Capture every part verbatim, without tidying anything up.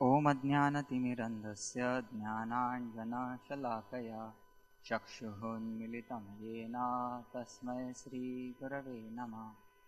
ओम अज्ञानतिमिरन्धस्य ज्ञानाञ्जनशलाकया चक्षुरुन्मीलितं येन तस्मै श्रीगुरवे नमः।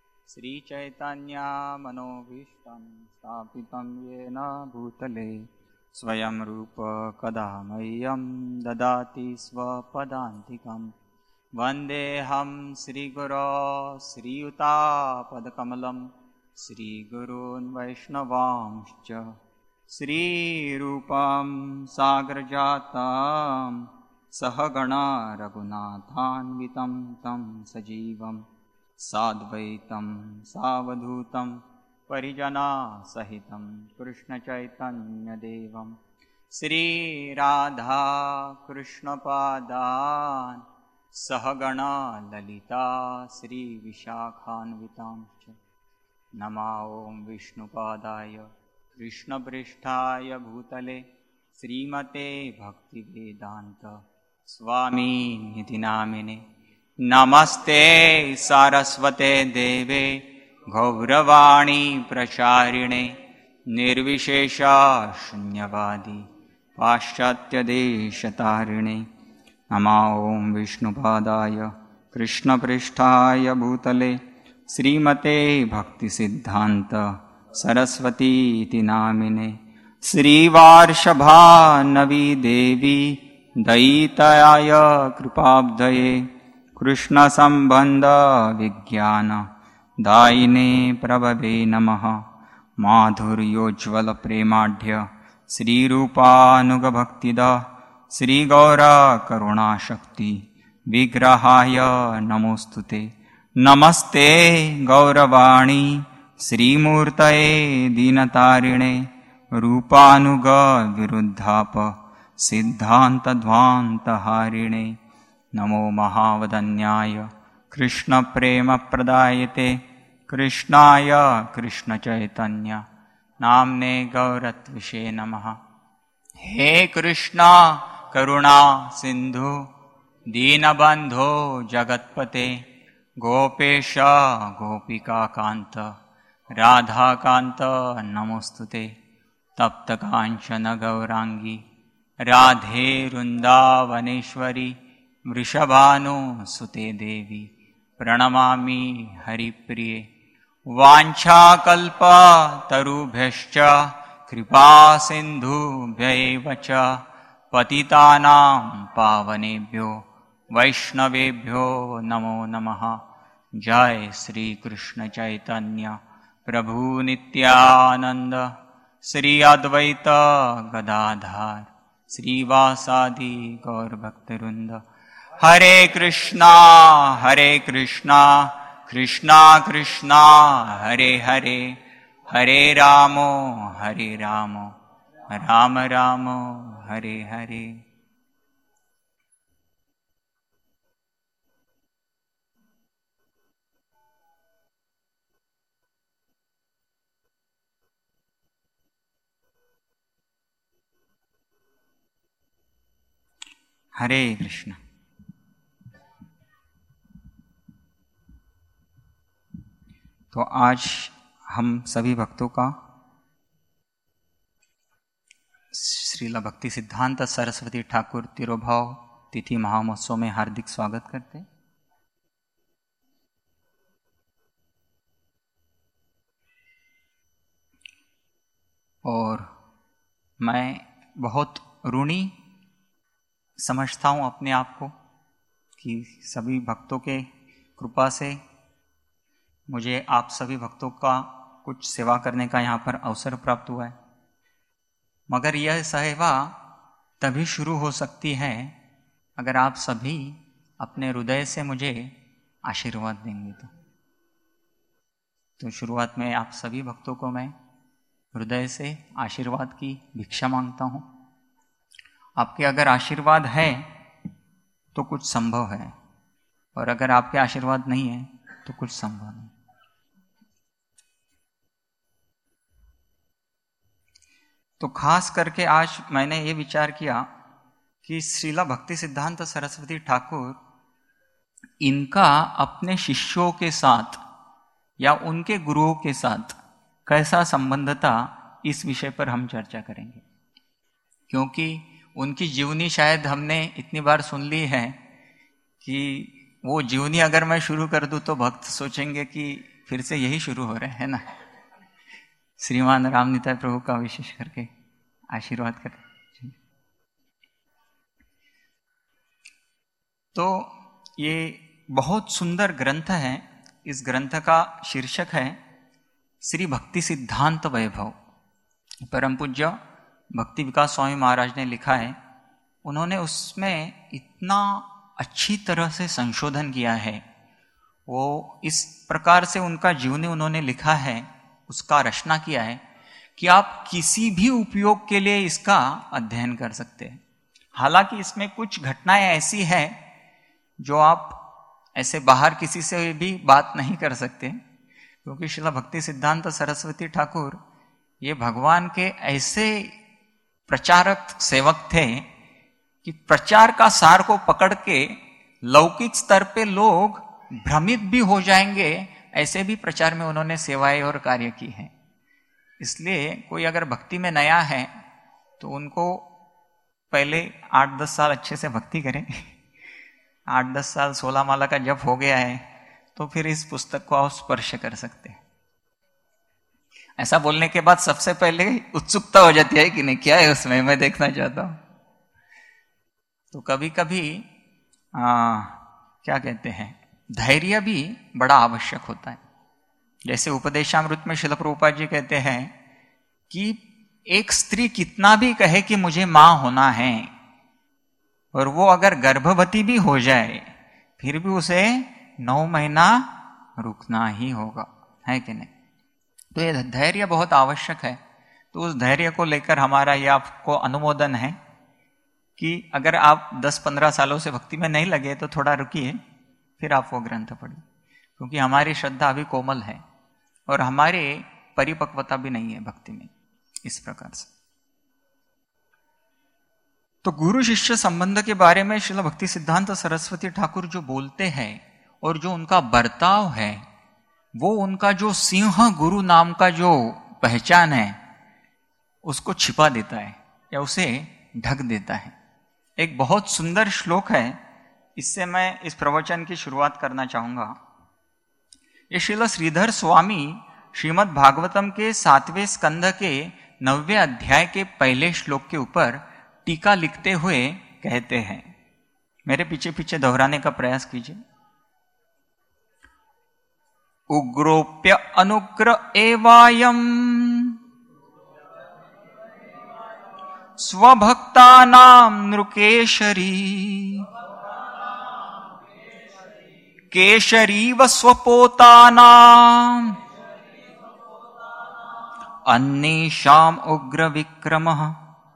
श्रीचैतन्यमनोभीष्टं स्थापितं येन भूतले स्वयं रूप कदा मह्यं ददाति स्वपदान्तिकं। वन्देऽहं श्रीगुरो श्रीयुतापदकमलं श्रीगुरून् वैष्णवांश्च श्रीरूपं साग्रजातं सहगणा रघुनाथान्वितं तं सजीवं साद्वैतं सावधूतं परिजनसहितं कृष्णचैतन्यदेवं श्रीराधा कृष्णपादान् सहगणा ललिता श्रीविशाखान्वितांश्च। नमो ॐ विष्णुपादाय कृष्णपृष्ठाय भूतले श्रीमते भक्तिवेदान्त स्वामिनिति नामिने। नमस्ते सारस्वते देवे गौरवाणी प्रचारिणे निर्विशेष शून्यवादी पाश्चात्यदेशतारिणे। नमो ॐ विष्णुपादाय कृष्णपृष्ठाय भूतले श्रीमते भक्तिसिद्धान्त सरस्वतीति नामिने। श्रीवार्षभानवी देवी दयिताय कृपाब्धये कृष्णसम्बन्ध विज्ञान दायिने प्रभवे नमः। माधुर्योज्ज्वल प्रेमाढ्य श्रीरूपानुगभक्तिद श्रीगौरा करुणाशक्ति विग्रहाय नमोस्तुते। नमस्ते गौरवाणी श्रीमूर्तये दीनतारिणे रूपानुग विरुद्धाप सिद्धान्तध्वान्तहारिणे। नमो महावदन्याय कृष्णप्रेमप्रदायते कृष्णाय कृष्णचैतन्य नाम्ने गौरत्विषे नमः। हे कृष्णा करुणा सिन्धु दीनबन्धो जगत्पते गोपेश गोपिकान्त राधाकान्त नमोस्तुते। तप्तकाञ्चन गौरांगी राधे वृन्दावनेश्वरी वृषभानुसुते देवी प्रणमामि हरिप्रिये। वाञ्छाकल्पतरुभ्यश्च कृपा सिन्धुभ्यैव च पतितानां पावनेभ्यो वैष्णवेभ्यो नमो नमः। जय श्री कृष्ण चैतन्य प्रभु नित्यानंद श्री अद्वैत गदाधर श्रीवासादि गौर भक्तवृंद। हरे कृष्णा हरे कृष्णा कृष्णा कृष्णा हरे हरे हरे रामो हरे रामो राम राम हरे हरे। हरे कृष्ण। तो आज हम सभी भक्तों का श्रील भक्ति सिद्धांत सरस्वती ठाकुर तिरोभाव तिथि महामहोत्सव में हार्दिक स्वागत करते। और मैं बहुत ऋणी समझता हूँ अपने आप को कि सभी भक्तों के कृपा से मुझे आप सभी भक्तों का कुछ सेवा करने का यहाँ पर अवसर प्राप्त हुआ है। मगर यह सेवा तभी शुरू हो सकती है अगर आप सभी अपने हृदय से मुझे आशीर्वाद देंगे। तो तो शुरुआत में आप सभी भक्तों को मैं हृदय से आशीर्वाद की भिक्षा मांगता हूँ। आपके अगर आशीर्वाद है तो कुछ संभव है, और अगर आपके आशीर्वाद नहीं है तो कुछ संभव नहीं। तो खास करके आज मैंने ये विचार किया कि श्रीला भक्ति सिद्धांत सरस्वती ठाकुर, इनका अपने शिष्यों के साथ या उनके गुरुओं के साथ कैसा संबंध था, इस विषय पर हम चर्चा करेंगे, क्योंकि उनकी जीवनी शायद हमने इतनी बार सुन ली है कि वो जीवनी अगर मैं शुरू कर दूं तो भक्त सोचेंगे कि फिर से यही शुरू हो रहे हैं ना। श्रीमान रामनिताय प्रभु का विशेष करके आशीर्वाद करें। तो ये बहुत सुंदर ग्रंथ है। इस ग्रंथ का शीर्षक है श्री भक्ति सिद्धांत वैभव। परम पूज्य भक्ति विकास स्वामी महाराज ने लिखा है। उन्होंने उसमें इतना अच्छी तरह से संशोधन किया है, वो इस प्रकार से उनका जीवनी उन्होंने लिखा है, उसका रचना किया है कि आप किसी भी उपयोग के लिए इसका अध्ययन कर सकते हैं। हालांकि इसमें कुछ घटनाएं ऐसी हैं जो आप ऐसे बाहर किसी से भी बात नहीं कर सकते, क्योंकि श्रील भक्ति सिद्धांत सरस्वती ठाकुर ये भगवान के ऐसे प्रचारक सेवक थे कि प्रचार का सार को पकड़ के लौकिक स्तर पे लोग भ्रमित भी हो जाएंगे, ऐसे भी प्रचार में उन्होंने सेवाएं और कार्य की हैं। इसलिए कोई अगर भक्ति में नया है तो उनको पहले आठ दस साल अच्छे से भक्ति करें, आठ दस साल सोलह माला का जप हो गया है तो फिर इस पुस्तक को आप स्पर्श कर सकते हैं। ऐसा बोलने के बाद सबसे पहले उत्सुकता हो जाती है कि नहीं, क्या है उसमें, मैं देखना चाहता हूं। तो कभी कभी आ, क्या कहते हैं, धैर्य भी बड़ा आवश्यक होता है। जैसे उपदेशामृत में श्रील प्रभुपाद जी कहते हैं कि एक स्त्री कितना भी कहे कि मुझे मां होना है, और वो अगर गर्भवती भी हो जाए फिर भी उसे नौ महीना रुकना ही होगा, है कि नहीं। तो ये धैर्य बहुत आवश्यक है। तो उस धैर्य को लेकर हमारा ये आपको अनुमोदन है कि अगर आप दस पंद्रह सालों से भक्ति में नहीं लगे तो थोड़ा रुकिए, फिर आप वो ग्रंथ पढ़िए, क्योंकि हमारी श्रद्धा अभी कोमल है और हमारे परिपक्वता भी नहीं है भक्ति में इस प्रकार से। तो गुरु शिष्य संबंध के बारे में श्रील भक्ति सिद्धांत सरस्वती ठाकुर जो बोलते हैं और जो उनका बर्ताव है, वो उनका जो सिंह गुरु नाम का जो पहचान है उसको छिपा देता है या उसे ढक देता है। एक बहुत सुंदर श्लोक है, इससे मैं इस प्रवचन की शुरुआत करना चाहूंगा। ये श्रील श्रीधर स्वामी श्रीमद् भागवतम के सातवें स्कंध के नौवें अध्याय के पहले श्लोक के ऊपर टीका लिखते हुए कहते हैं, मेरे पीछे पीछे दोहराने का प्रयास कीजिए। उग्रोप्य अनुग्र एवायम स्वभक्तानां नृकेशरी केशरीव स्वपोतानां अन्येषाम् उग्र विक्रमः।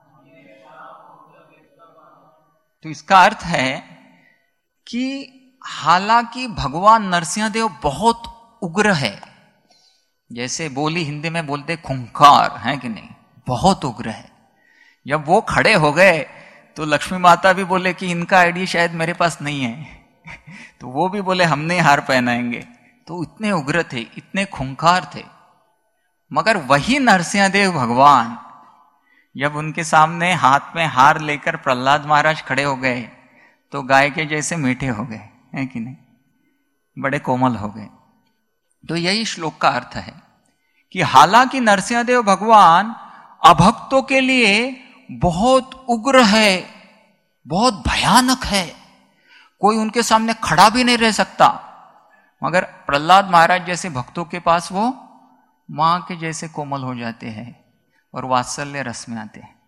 तो इसका अर्थ है कि हालांकि भगवान नरसिंहदेव बहुत उग्र है, जैसे बोली हिंदी में बोलते खुंखार, है कि नहीं, बहुत उग्र है। जब वो खड़े हो गए तो लक्ष्मी माता भी बोले कि इनका आईडी शायद मेरे पास नहीं है तो वो भी बोले हम नहीं हार पहनाएंगे। तो इतने उग्र थे, इतने खुंखार थे। मगर वही नरसिंहदेव भगवान जब उनके सामने हाथ में हार लेकर प्रहलाद महाराज खड़े हो गए तो गाय के जैसे मीठे हो गए, है कि नहीं, बड़े कोमल हो गए। तो यही श्लोक का अर्थ है कि हालांकि नरसिंहदेव भगवान अभक्तों के लिए बहुत उग्र है, बहुत भयानक है, कोई उनके सामने खड़ा भी नहीं रह सकता, मगर प्रहलाद महाराज जैसे भक्तों के पास वो मां के जैसे कोमल हो जाते हैं और वात्सल्य रस में आते हैं।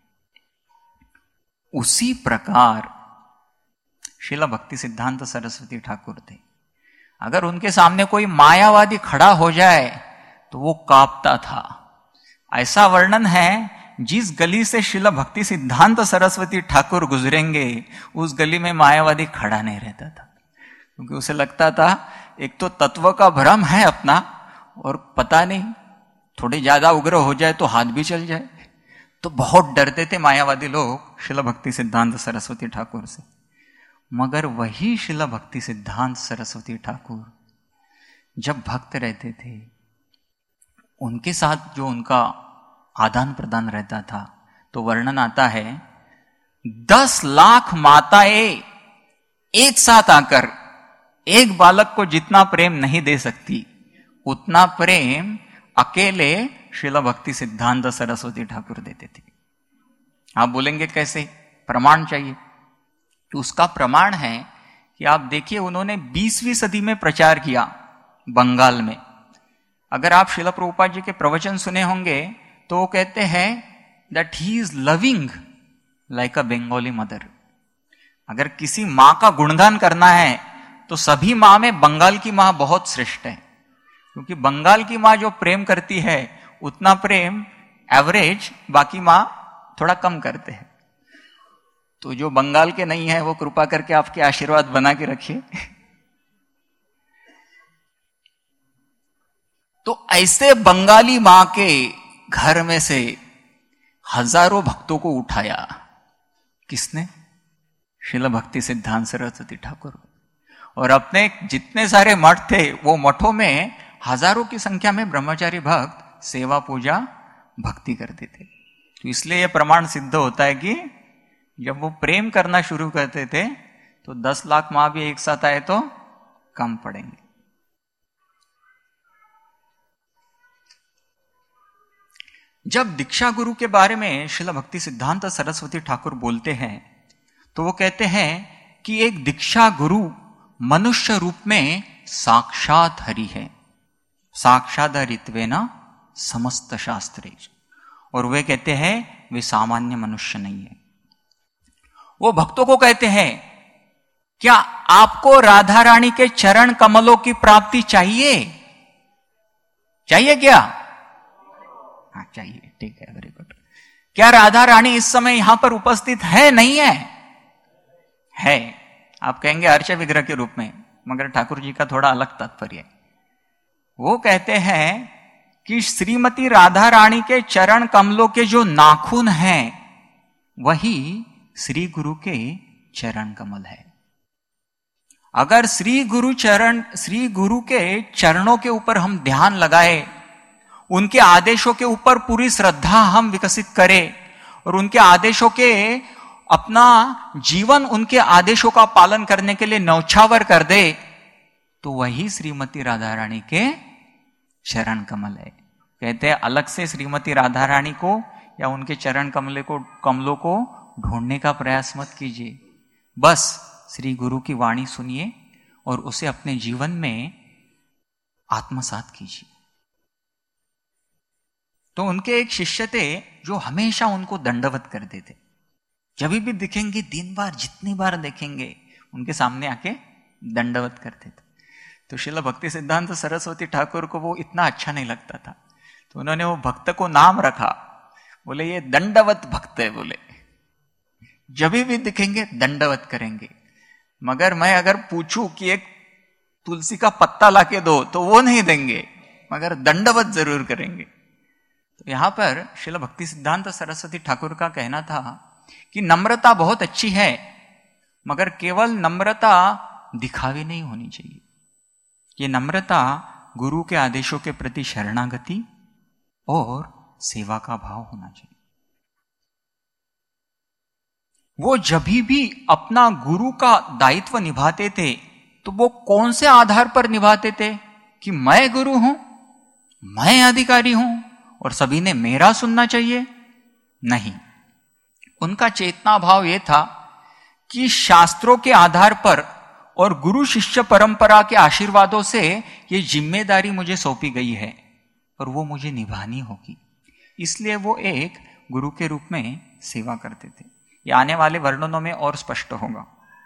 उसी प्रकार श्रील भक्ति सिद्धांत सरस्वती ठाकुर थे। अगर उनके सामने कोई मायावादी खड़ा हो जाए तो वो कांपता था। ऐसा वर्णन है, जिस गली से श्रील भक्ति सिद्धांत सरस्वती ठाकुर गुजरेंगे उस गली में मायावादी खड़ा नहीं रहता था, क्योंकि उसे लगता था एक तो तत्व का भ्रम है अपना, और पता नहीं थोड़ी ज्यादा उग्र हो जाए तो हाथ भी चल जाए। तो बहुत डरते थे मायावादी लोग श्रील भक्ति सिद्धांत सरस्वती ठाकुर से। मगर वही श्रील भक्ति सिद्धांत सरस्वती ठाकुर जब भक्त रहते थे, उनके साथ जो उनका आदान प्रदान रहता था। तो वर्णन आता है, दस लाख माताएं एक साथ आकर एक बालक को जितना प्रेम नहीं दे सकती, उतना प्रेम अकेले श्रील भक्ति सिद्धांत सरस्वती ठाकुर देते थे। आप बोलेंगे कैसे? प्रमाण चाहिए। तो उसका प्रमाण है कि आप देखिए, उन्होंने बीसवीं सदी में प्रचार किया बंगाल में। अगर आप श्रील प्रभुपाद जी के प्रवचन सुने होंगे तो वो कहते हैं that he is loving like a Bengali mother. अगर किसी मां का गुणगान करना है तो सभी मां में बंगाल की मां बहुत श्रेष्ठ है, क्योंकि बंगाल की मां जो प्रेम करती है उतना प्रेम एवरेज बाकी मां थोड़ा कम करते हैं। तो जो बंगाल के नहीं है वो कृपा करके आपके आशीर्वाद बना के रखिए। तो ऐसे बंगाली मां के घर में से हजारों भक्तों को उठाया किसने? श्रील भक्ति सिद्धांत सरस्वती ठाकुर। और अपने जितने सारे मठ थे वो मठों में हजारों की संख्या में ब्रह्मचारी भक्त सेवा पूजा भक्ति करते थे। तो इसलिए यह प्रमाण सिद्ध होता है कि जब वो प्रेम करना शुरू करते थे तो दस लाख मां भी एक साथ आए तो कम पड़ेंगे। जब दीक्षा गुरु के बारे में श्रील भक्ति सिद्धांत सरस्वती ठाकुर बोलते हैं तो वो कहते हैं कि एक दीक्षा गुरु मनुष्य रूप में साक्षात हरि है, साक्षात हरित्वेन समस्त शास्त्रे। और वे कहते हैं वे सामान्य मनुष्य नहीं है। वो भक्तों को कहते हैं, क्या आपको राधा रानी के चरण कमलों की प्राप्ति चाहिए? चाहिए क्या? हाँ चाहिए, ठीक है, वेरी गुड। क्या राधा रानी इस समय यहां पर उपस्थित है? नहीं है? है। आप कहेंगे अर्चा विग्रह के रूप में, मगर ठाकुर जी का थोड़ा अलग तात्पर्य है। वो कहते हैं कि श्रीमती राधा रानी के चरण कमलों के जो नाखून हैं वही श्री गुरु के चरण कमल है। अगर श्री गुरु चरण श्री गुरु के चरणों के ऊपर हम ध्यान लगाए, उनके आदेशों के ऊपर पूरी श्रद्धा हम विकसित करें और उनके आदेशों के अपना जीवन उनके आदेशों का पालन करने के लिए न्यौछावर कर दे, तो वही श्रीमती राधा रानी के चरण कमल है। कहते हैं अलग से श्रीमती राधा रानी को या उनके चरण कमले को कमलों को ढूंढने का प्रयास मत कीजिए, बस श्री गुरु की वाणी सुनिए और उसे अपने जीवन में आत्मसात कीजिए। तो उनके एक शिष्य थे जो हमेशा उनको दंडवत करते थे। जब भी दिखेंगे, दिन बार जितनी बार देखेंगे, उनके सामने आके दंडवत करते थे। तो श्रील भक्ति सिद्धांत सरस्वती ठाकुर को वो इतना अच्छा नहीं लगता था, तो उन्होंने वो भक्त को नाम रखा, बोले ये दंडवत भक्त है। बोले जब भी दिखेंगे दंडवत करेंगे, मगर मैं अगर पूछूं कि एक तुलसी का पत्ता लाके दो तो वो नहीं देंगे, मगर दंडवत जरूर करेंगे। तो यहां पर श्रील भक्ति सिद्धांत सरस्वती ठाकुर का कहना था कि नम्रता बहुत अच्छी है, मगर केवल नम्रता दिखावी नहीं होनी चाहिए। ये नम्रता गुरु के आदेशों के प्रति शरणागति और सेवा का भाव होना चाहिए। वो जब भी अपना गुरु का दायित्व निभाते थे तो वो कौन से आधार पर निभाते थे कि मैं गुरु हूं, मैं अधिकारी हूं और सभी ने मेरा सुनना चाहिए? नहीं, उनका चेतना भाव यह था कि शास्त्रों के आधार पर और गुरु शिष्य परंपरा के आशीर्वादों से ये जिम्मेदारी मुझे सौंपी गई है और वो मुझे निभानी होगी। इसलिए वो एक गुरु के रूप में सेवा करते थे। ये आने वाले वर्णनों में और स्पष्ट होगा।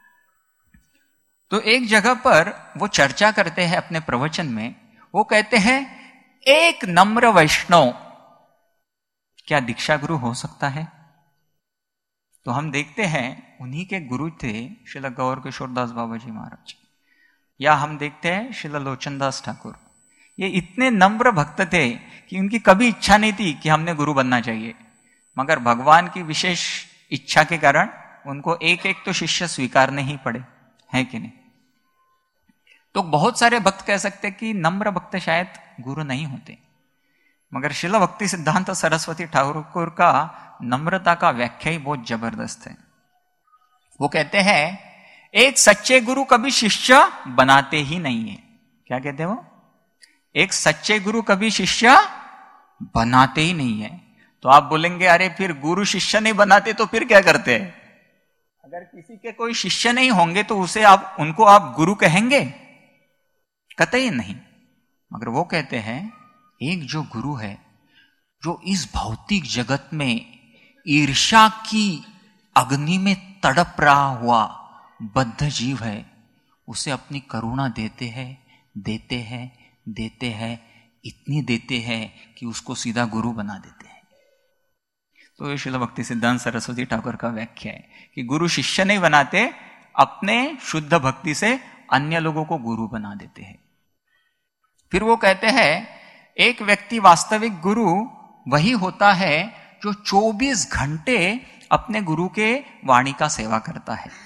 तो एक जगह पर वो चर्चा करते हैं अपने प्रवचन में, वो कहते हैं एक नम्र वैष्णव क्या दीक्षा गुरु हो सकता है? तो हम देखते हैं उन्हीं के गुरु थे श्रील गौर किशोर दास बाबा जी महाराज, या हम देखते हैं श्रील लोचन दास ठाकुर। ये इतने नम्र भक्त थे कि उनकी कभी इच्छा नहीं थी कि हमने गुरु बनना चाहिए, मगर भगवान की विशेष इच्छा के कारण उनको एक एक तो शिष्य स्वीकारने ही पड़े, है कि नहीं? तो बहुत सारे भक्त कह सकते कि नम्र भक्त शायद गुरु नहीं होते, मगर श्रील भक्ति सिद्धांत सरस्वती ठाकुर का नम्रता का व्याख्या ही बहुत जबरदस्त है। वो कहते हैं एक सच्चे गुरु कभी शिष्य बनाते ही नहीं है। क्या कहते हैं वो? एक सच्चे गुरु कभी शिष्य बनाते ही नहीं है। तो आप बोलेंगे अरे फिर गुरु शिष्य नहीं बनाते तो फिर क्या करते हैं? अगर किसी के कोई शिष्य नहीं होंगे तो उसे आप उनको आप गुरु कहेंगे? कतई नहीं। मगर वो कहते हैं एक जो गुरु है, जो इस भौतिक जगत में ईर्ष्या की अग्नि में तड़प रहा हुआ बद्ध जीव है, उसे अपनी करुणा देते हैं देते हैं देते हैं इतनी देते हैं कि उसको सीधा गुरु बना देते हैं। तो ये श्रील भक्ति सिद्धांत सरस्वती ठाकुर का व्याख्या है कि गुरु शिष्य नहीं बनाते, अपने शुद्ध भक्ति से अन्य लोगों को गुरु बना देते हैं। फिर वो कहते हैं एक व्यक्ति वास्तविक गुरु वही होता है जो चौबीस घंटे अपने गुरु के वाणी का सेवा करता है।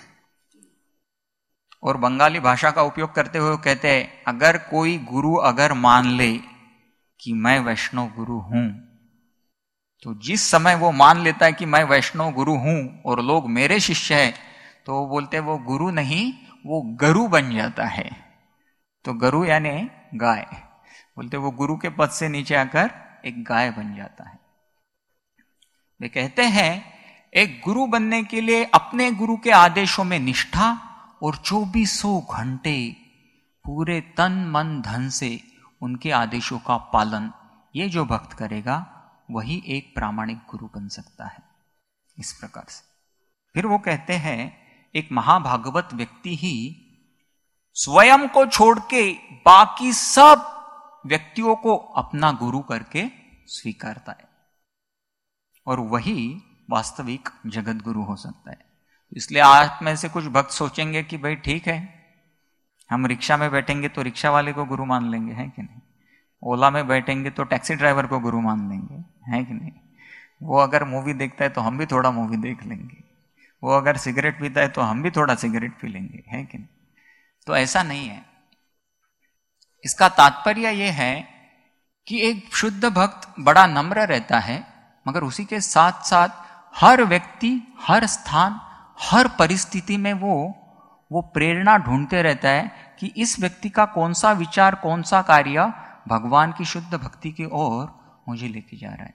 और बंगाली भाषा का उपयोग करते हुए कहते हैं अगर कोई गुरु अगर मान ले कि मैं वैष्णव गुरु हूं, तो जिस समय वो मान लेता है कि मैं वैष्णव गुरु हूं और लोग मेरे शिष्य हैं, तो वो बोलते हैं वो गुरु नहीं, वो गरु बन जाता है। तो गरु यानी गाय, बोलते वो गुरु के पद से नीचे आकर एक गाय बन जाता है। वे कहते हैं एक गुरु बनने के लिए अपने गुरु के आदेशों में निष्ठा और चौबीसों घंटे पूरे तन मन धन से उनके आदेशों का पालन, ये जो भक्त करेगा वही एक प्रामाणिक गुरु बन सकता है। इस प्रकार से फिर वो कहते हैं एक महाभागवत व्यक्ति ही स्वयं को छोड़ के बाकी सब व्यक्तियों को अपना गुरु करके स्वीकारता है, और वही वास्तविक जगत गुरु हो सकता है। इसलिए आप में से कुछ भक्त सोचेंगे कि भाई ठीक है, हम रिक्शा में बैठेंगे तो रिक्शा वाले को गुरु मान लेंगे, है कि नहीं? ओला में बैठेंगे तो टैक्सी ड्राइवर को गुरु मान लेंगे, है कि नहीं? वो अगर मूवी देखता है तो हम भी थोड़ा मूवी देख लेंगे, वो अगर सिगरेट पीता है तो हम भी थोड़ा सिगरेट पी लेंगे, है कि नहीं? तो ऐसा नहीं है। इसका तात्पर्य यह है कि एक शुद्ध भक्त बड़ा नम्र रहता है, मगर उसी के साथ साथ हर व्यक्ति, हर स्थान, हर परिस्थिति में वो वो प्रेरणा ढूंढते रहता है कि इस व्यक्ति का कौन सा विचार, कौन सा कार्य भगवान की शुद्ध भक्ति की ओर मुझे लेके जा रहा है।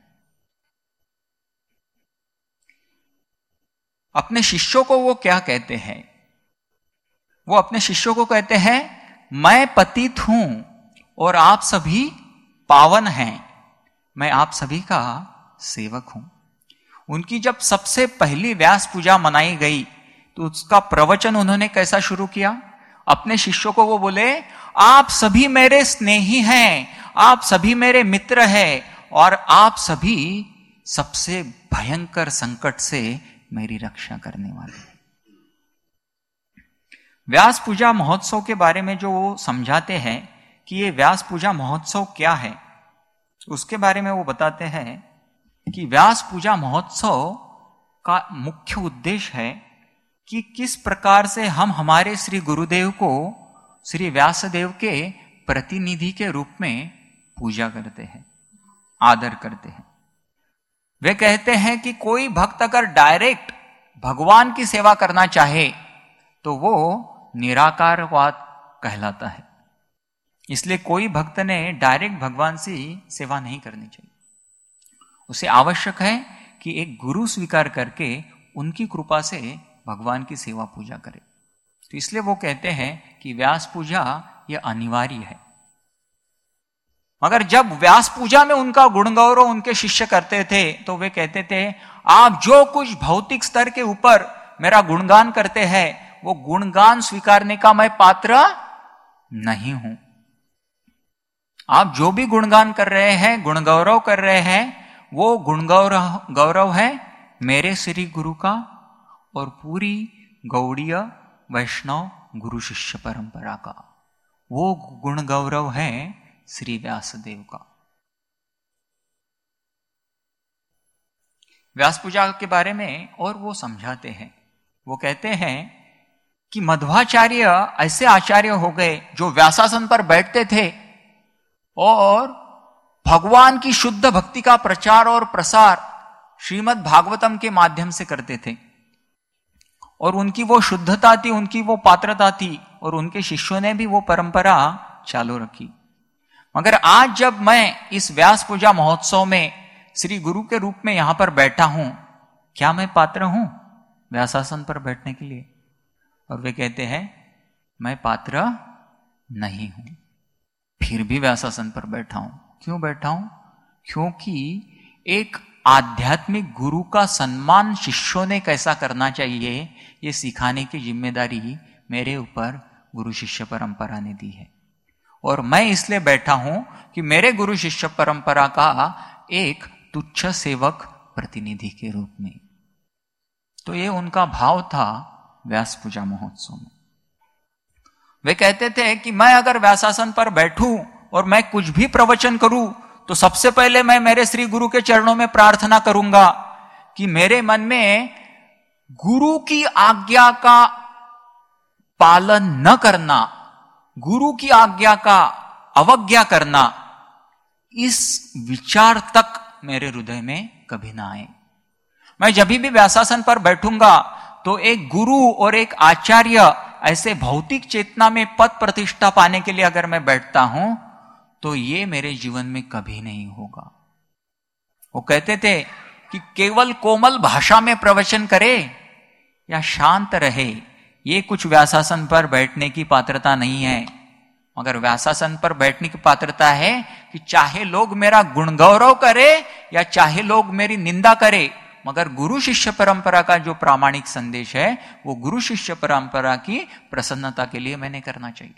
अपने शिष्यों को वो क्या कहते हैं? वो अपने शिष्यों को कहते हैं मैं पतित हूं और आप सभी पावन हैं, मैं आप सभी का सेवक हूं। उनकी जब सबसे पहली व्यास पूजा मनाई गई तो उसका प्रवचन उन्होंने कैसा शुरू किया? अपने शिष्यों को वो बोले आप सभी मेरे स्नेही हैं, आप सभी मेरे मित्र हैं और आप सभी सबसे भयंकर संकट से मेरी रक्षा करने वाले हैं। व्यास पूजा महोत्सव के बारे में जो वो समझाते हैं कि ये व्यास पूजा महोत्सव क्या है, उसके बारे में वो बताते हैं कि व्यास पूजा महोत्सव का मुख्य उद्देश्य है कि किस प्रकार से हम हमारे श्री गुरुदेव को श्री व्यासदेव के प्रतिनिधि के रूप में पूजा करते हैं, आदर करते हैं। वे कहते हैं कि कोई भक्त अगर डायरेक्ट भगवान की सेवा करना चाहे तो वो निराकारवाद कहलाता है। इसलिए कोई भक्त ने डायरेक्ट भगवान से सेवा नहीं करनी चाहिए। उसे आवश्यक है कि एक गुरु स्वीकार करके उनकी कृपा से भगवान की सेवा पूजा करे। तो इसलिए वो कहते हैं कि व्यास पूजा यह अनिवार्य है। मगर जब व्यास पूजा में उनका गुण गौरव उनके शिष्य करते थे तो वे कहते थे आप जो कुछ भौतिक स्तर के ऊपर मेरा गुणगान करते हैं वो गुणगान स्वीकारने का मैं पात्र नहीं हूं। आप जो भी गुणगान कर रहे हैं, गुण गौरव कर रहे हैं, वो गुण गौरव गौरव है मेरे श्री गुरु का और पूरी गौड़ीय वैष्णव गुरु शिष्य परंपरा का। वो गुण गौरव है श्री व्यासदेव का। व्यास पूजा के बारे में और वो समझाते हैं। वो कहते हैं कि मध्वाचार्य ऐसे आचार्य हो गए जो व्यासासन पर बैठते थे और भगवान की शुद्ध भक्ति का प्रचार और प्रसार श्रीमद् भागवतम के माध्यम से करते थे, और उनकी वो शुद्धता थी, उनकी वो पात्रता थी, और उनके शिष्यों ने भी वो परंपरा चालू रखी। मगर आज जब मैं इस व्यास पूजा महोत्सव में श्री गुरु के रूप में यहां पर बैठा हूं, क्या मैं पात्र हूं व्यासासन पर बैठने के लिए? और वे कहते हैं मैं पात्र नहीं हूं, फिर भी व्यासासन पर बैठा हूं। क्यों बैठा हूं? क्योंकि एक आध्यात्मिक गुरु का सम्मान शिष्यों ने कैसा करना चाहिए, ये सिखाने की जिम्मेदारी मेरे ऊपर गुरु शिष्य परंपरा ने दी है। और मैं इसलिए बैठा हूं कि मेरे गुरु शिष्य परंपरा का एक तुच्छ सेवक प्रतिनिधि के रूप में। तो ये उनका भाव था व्यास पूजा महोत्सव में। वे कहते थे कि मैं अगर व्यासासन पर बैठूं और मैं कुछ भी प्रवचन करूं, तो सबसे पहले मैं मेरे श्री गुरु के चरणों में प्रार्थना करूंगा कि मेरे मन में गुरु की आज्ञा का पालन न करना, गुरु की आज्ञा का अवज्ञा करना, इस विचार तक मेरे हृदय में कभी ना आए। मैं जब भी व्यासासन पर बैठूंगा तो एक गुरु और एक आचार्य ऐसे भौतिक चेतना में पद प्रतिष्ठा पाने के लिए अगर मैं बैठता हूं, तो ये मेरे जीवन में कभी नहीं होगा। वो कहते थे कि केवल कोमल भाषा में प्रवचन करे या शांत रहे, ये कुछ व्यासासन पर बैठने की पात्रता नहीं है। मगर व्यासासन पर बैठने की पात्रता है कि चाहे लोग मेरा गुण गौरव करे या चाहे लोग मेरी निंदा करे, मगर गुरु शिष्य परंपरा का जो प्रामाणिक संदेश है वो गुरु शिष्य परंपरा की प्रसन्नता के लिए मैंने करना चाहिए।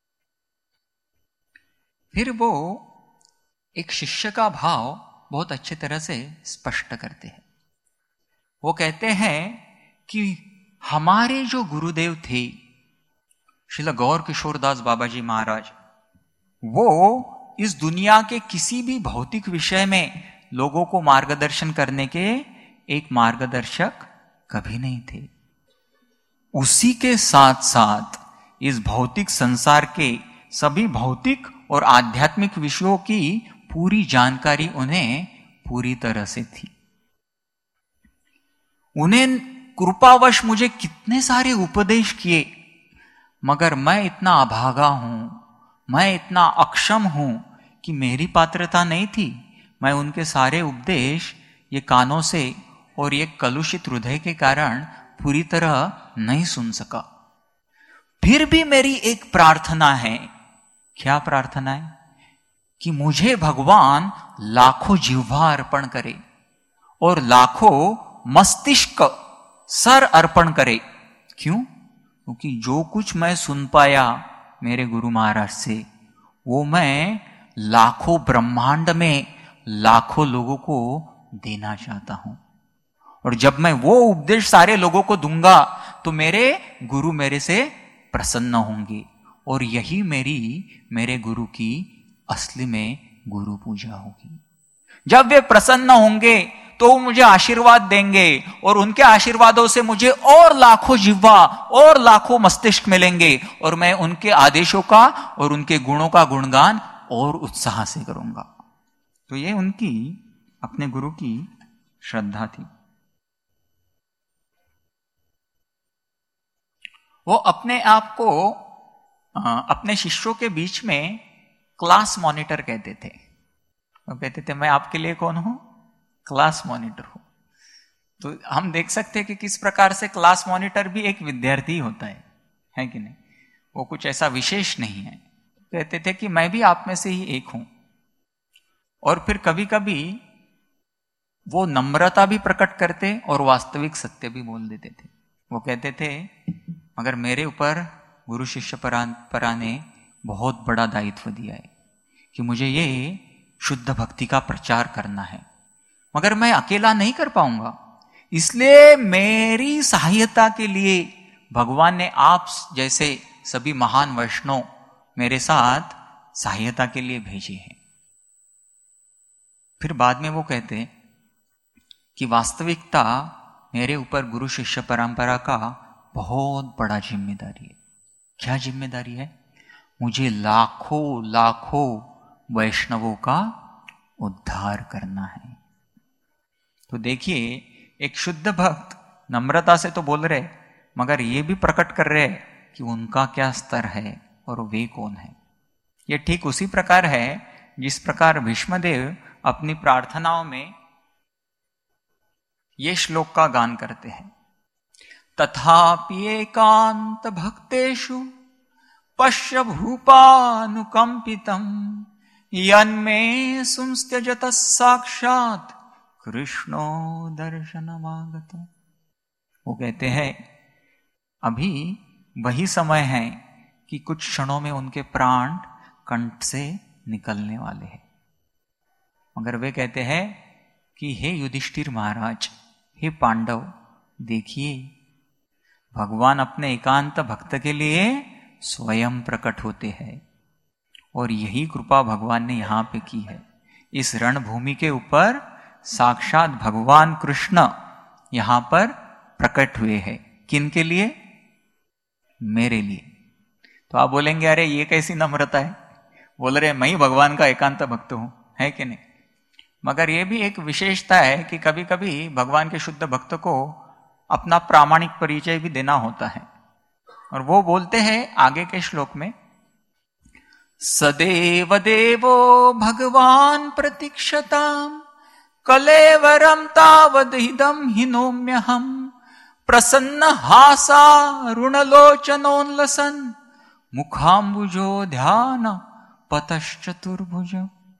फिर वो एक शिष्य का भाव बहुत अच्छी तरह से स्पष्ट करते हैं। वो कहते हैं कि हमारे जो गुरुदेव थे श्रील गौर किशोरदास बाबा जी महाराज, वो इस दुनिया के किसी भी भौतिक विषय में लोगों को मार्गदर्शन करने के एक मार्गदर्शक कभी नहीं थे। उसी के साथ साथ इस भौतिक संसार के सभी भौतिक और आध्यात्मिक विषयों की पूरी जानकारी उन्हें पूरी तरह से थी। उन्हें कृपावश मुझे कितने सारे उपदेश किए, मगर मैं इतना अभागा हूं, मैं इतना अक्षम हूं कि मेरी पात्रता नहीं थी। मैं उनके सारे उपदेश ये कानों से और ये कलुषित हृदय के कारण पूरी तरह नहीं सुन सका। फिर भी मेरी एक प्रार्थना है। क्या प्रार्थना है? कि मुझे भगवान लाखों जिह्वा अर्पण करे और लाखों मस्तिष्क सर अर्पण करे। क्यों? क्योंकि जो कुछ मैं सुन पाया मेरे गुरु महाराज से, वो मैं लाखों ब्रह्मांड में लाखों लोगों को देना चाहता हूं। और जब मैं वो उपदेश सारे लोगों को दूंगा तो मेरे गुरु मेरे से प्रसन्न होंगे, और यही मेरी मेरे गुरु की असली में गुरु पूजा होगी। जब वे प्रसन्न होंगे तो वो मुझे आशीर्वाद देंगे, और उनके आशीर्वादों से मुझे और लाखों जिह्वा और लाखों मस्तिष्क मिलेंगे, और मैं उनके आदेशों का और उनके गुणों का गुणगान और उत्साह से करूंगा। तो ये उनकी अपने गुरु की श्रद्धा थी। वो अपने आप को अपने शिष्यों के बीच में क्लास मॉनिटर कहते थे। वो कहते थे मैं आपके लिए कौन हूं? क्लास मॉनिटर हूं। तो हम देख सकते हैं कि किस प्रकार से क्लास मॉनिटर भी एक विद्यार्थी होता है, है कि नहीं? वो कुछ ऐसा विशेष नहीं है। कहते थे कि मैं भी आप में से ही एक हूं। और फिर कभी कभी वो नम्रता भी प्रकट करते और वास्तविक सत्य भी बोल देते थे। वो कहते थे मगर मेरे ऊपर गुरु शिष्य परंपरा ने बहुत बड़ा दायित्व दिया है कि मुझे ये शुद्ध भक्ति का प्रचार करना है, मगर मैं अकेला नहीं कर पाऊंगा। इसलिए मेरी सहायता के लिए भगवान ने आप जैसे सभी महान वैष्णव मेरे साथ सहायता के लिए भेजे हैं। फिर बाद में वो कहते कि वास्तविकता मेरे ऊपर गुरु शिष्य परंपरा का बहुत बड़ा जिम्मेदारी है। क्या जिम्मेदारी है? मुझे लाखों लाखों वैष्णवों का उद्धार करना है। तो देखिए, एक शुद्ध भक्त नम्रता से तो बोल रहे, मगर ये भी प्रकट कर रहे कि उनका क्या स्तर है और वे कौन है। ये ठीक उसी प्रकार है जिस प्रकार भीष्मदेव अपनी प्रार्थनाओं में ये श्लोक का गान करते हैं। तथापि एकांत भक्तेषु पश्य भूपानुकंपितम यन्मे सुंस्त्यजतः साक्षात् कृष्णो दर्शनमागतम्। वो कहते हैं अभी वही समय है कि कुछ क्षणों में उनके प्राण कंठ से निकलने वाले हैं, मगर वे कहते हैं कि हे युधिष्ठिर महाराज, हे पांडव, देखिए भगवान अपने एकांत भक्त के लिए स्वयं प्रकट होते हैं और यही कृपा भगवान ने यहां पे की है। इस रणभूमि के ऊपर साक्षात भगवान कृष्ण यहां पर प्रकट हुए हैं। किन के लिए? मेरे लिए। तो आप बोलेंगे अरे ये कैसी नम्रता है, बोल रहे मैं ही भगवान का एकांत भक्त हूं, है कि नहीं? मगर यह भी एक विशेषता है कि कभी कभी भगवान के शुद्ध भक्त को अपना प्रामाणिक परिचय भी देना होता है, और वो बोलते हैं आगे के श्लोक में, सदेव देवो भगवान प्रतीक्षताम कलेवरम तावदिदम हिनोम्यहम प्रसन्न हासा ऋणलोचनोन्लसन मुखाम्बुजो ध्यान पतश्चतुर्भुज।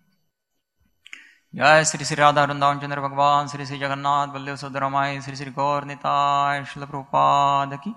जय श्री श्री राधा वृंदावन चंद्र भगवान श्री श्री जगन्नाथ बल्देव सुंदरमाई श्री श्री गौर निताय श्रील प्रभुपाद की।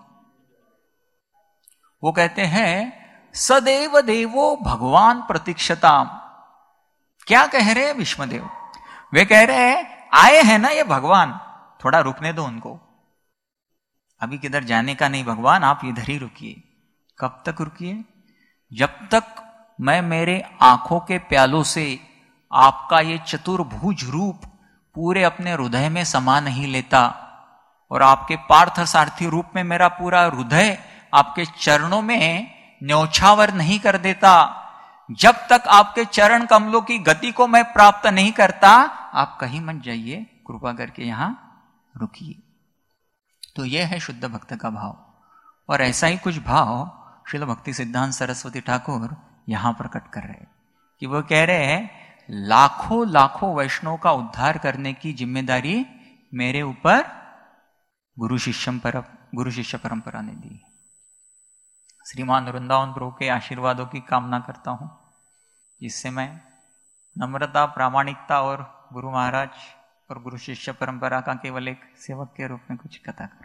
वो कहते हैं सदैव देवो भगवान प्रतीक्षताम। क्या कह रहे हैं भीष्मदेव? वे कह रहे हैं आए हैं ना ये भगवान, थोड़ा रुकने दो उनको, अभी किधर जाने का नहीं भगवान, आप इधर ही रुकिए। कब तक रुकिए? जब तक मैं मेरे आंखों के प्यालों से आपका ये चतुर्भुज रूप पूरे अपने हृदय में समा नहीं लेता और आपके पार्थ सारथी रूप में मेरा पूरा हृदय आपके चरणों में न्योछावर नहीं कर देता, जब तक आपके चरण कमलों की गति को मैं प्राप्त नहीं करता, आप कहीं मत जाइए, कृपा करके यहां रुकिए। तो यह है शुद्ध भक्त का भाव, और ऐसा ही कुछ भाव श्रील भक्ति सिद्धांत सरस्वती ठाकुर यहां प्रकट कर रहे हैं कि वो कह रहे हैं लाखों लाखों वैष्णव का उद्धार करने की जिम्मेदारी मेरे ऊपर गुरु शिष्य पर गुरु शिष्य परंपरा ने दी। श्रीमान वृंदावन प्रभु के आशीर्वादों की कामना करता हूं, जिससे मैं नम्रता, प्रामाणिकता और गुरु महाराज और गुरु शिष्य परंपरा का केवल एक सेवक के रूप में कुछ कथा करूं।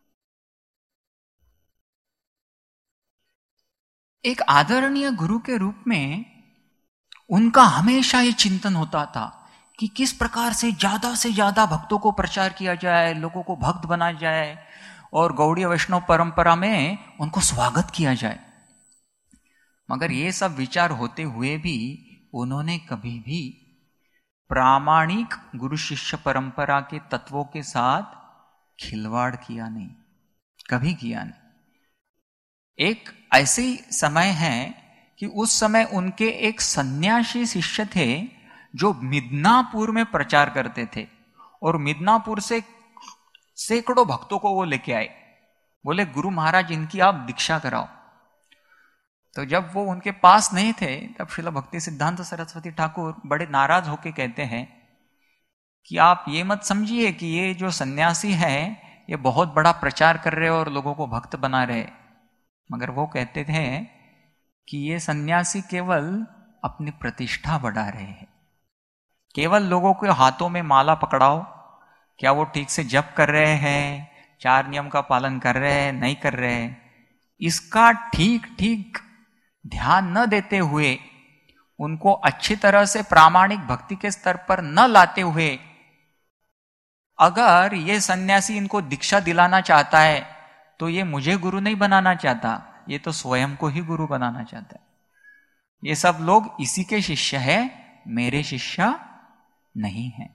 एक आदरणीय गुरु के रूप में उनका हमेशा ये चिंतन होता था कि किस प्रकार से ज्यादा से ज्यादा भक्तों को प्रचार किया जाए, लोगों को भक्त बनाया जाए और गौड़ीय वैष्णव परंपरा में उनको स्वागत किया जाए। मगर ये सब विचार होते हुए भी उन्होंने कभी भी प्रामाणिक गुरु शिष्य परंपरा के तत्वों के साथ खिलवाड़ किया नहीं, कभी किया नहीं। एक ऐसे समय है कि उस समय उनके एक सन्यासी शिष्य थे जो मिदनापुर में प्रचार करते थे, और मिदनापुर से सैकड़ों भक्तों को वो लेके आए, बोले गुरु महाराज इनकी आप दीक्षा कराओ। तो जब वो उनके पास नहीं थे तब श्रील भक्ति सिद्धांत सरस्वती ठाकुर बड़े नाराज होके कहते हैं कि आप ये मत समझिए कि ये जो सन्यासी है ये बहुत बड़ा प्रचार कर रहे और लोगों को भक्त बना रहे, मगर वो कहते थे कि ये सन्यासी केवल अपनी प्रतिष्ठा बढ़ा रहे हैं। केवल लोगों के हाथों में माला पकड़ाओ, क्या वो ठीक से जप कर रहे हैं, चार नियम का पालन कर रहे हैं, नहीं कर रहे हैं, इसका ठीक ठीक ध्यान न देते हुए, उनको अच्छी तरह से प्रामाणिक भक्ति के स्तर पर न लाते हुए, अगर ये सन्यासी इनको दीक्षा दिलाना चाहता है तो ये मुझे गुरु नहीं बनाना चाहता, ये तो स्वयं को ही गुरु बनाना चाहता है। ये सब लोग इसी के शिष्य है, मेरे शिष्य नहीं है।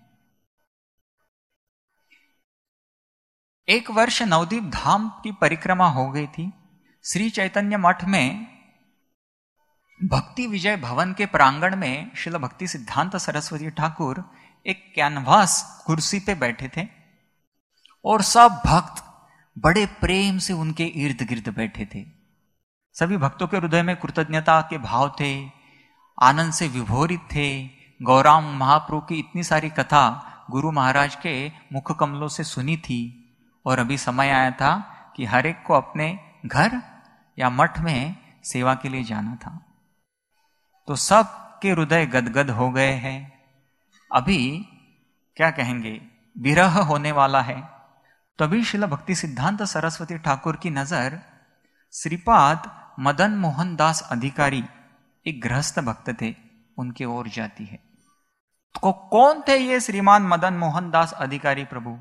एक वर्ष नवदीप धाम की परिक्रमा हो गई थी। श्री चैतन्य मठ में भक्ति विजय भवन के प्रांगण में श्रील भक्ति सिद्धांत सरस्वती ठाकुर एक कैनवास कुर्सी पे बैठे थे और सब भक्त बड़े प्रेम से उनके इर्द गिर्द बैठे थे। सभी भक्तों के हृदय में कृतज्ञता के भाव थे, आनंद से विभोरित थे। गौरांग महाप्रभु की इतनी सारी कथा गुरु महाराज के मुख कमलों से सुनी थी और अभी समय आया था कि हर एक को अपने घर या मठ में सेवा के लिए जाना था। तो सब के हृदय गदगद हो गए हैं। अभी क्या कहेंगे, विरह होने वाला है। तभी श्रील भक्ति सिद्धांत सरस्वती ठाकुर की नजर श्रीपाद मदन मोहन दास अधिकारी, एक गृहस्थ भक्त थे, उनके ओर जाती है। तो कौन थे ये श्रीमान मदन मोहन दास अधिकारी प्रभु?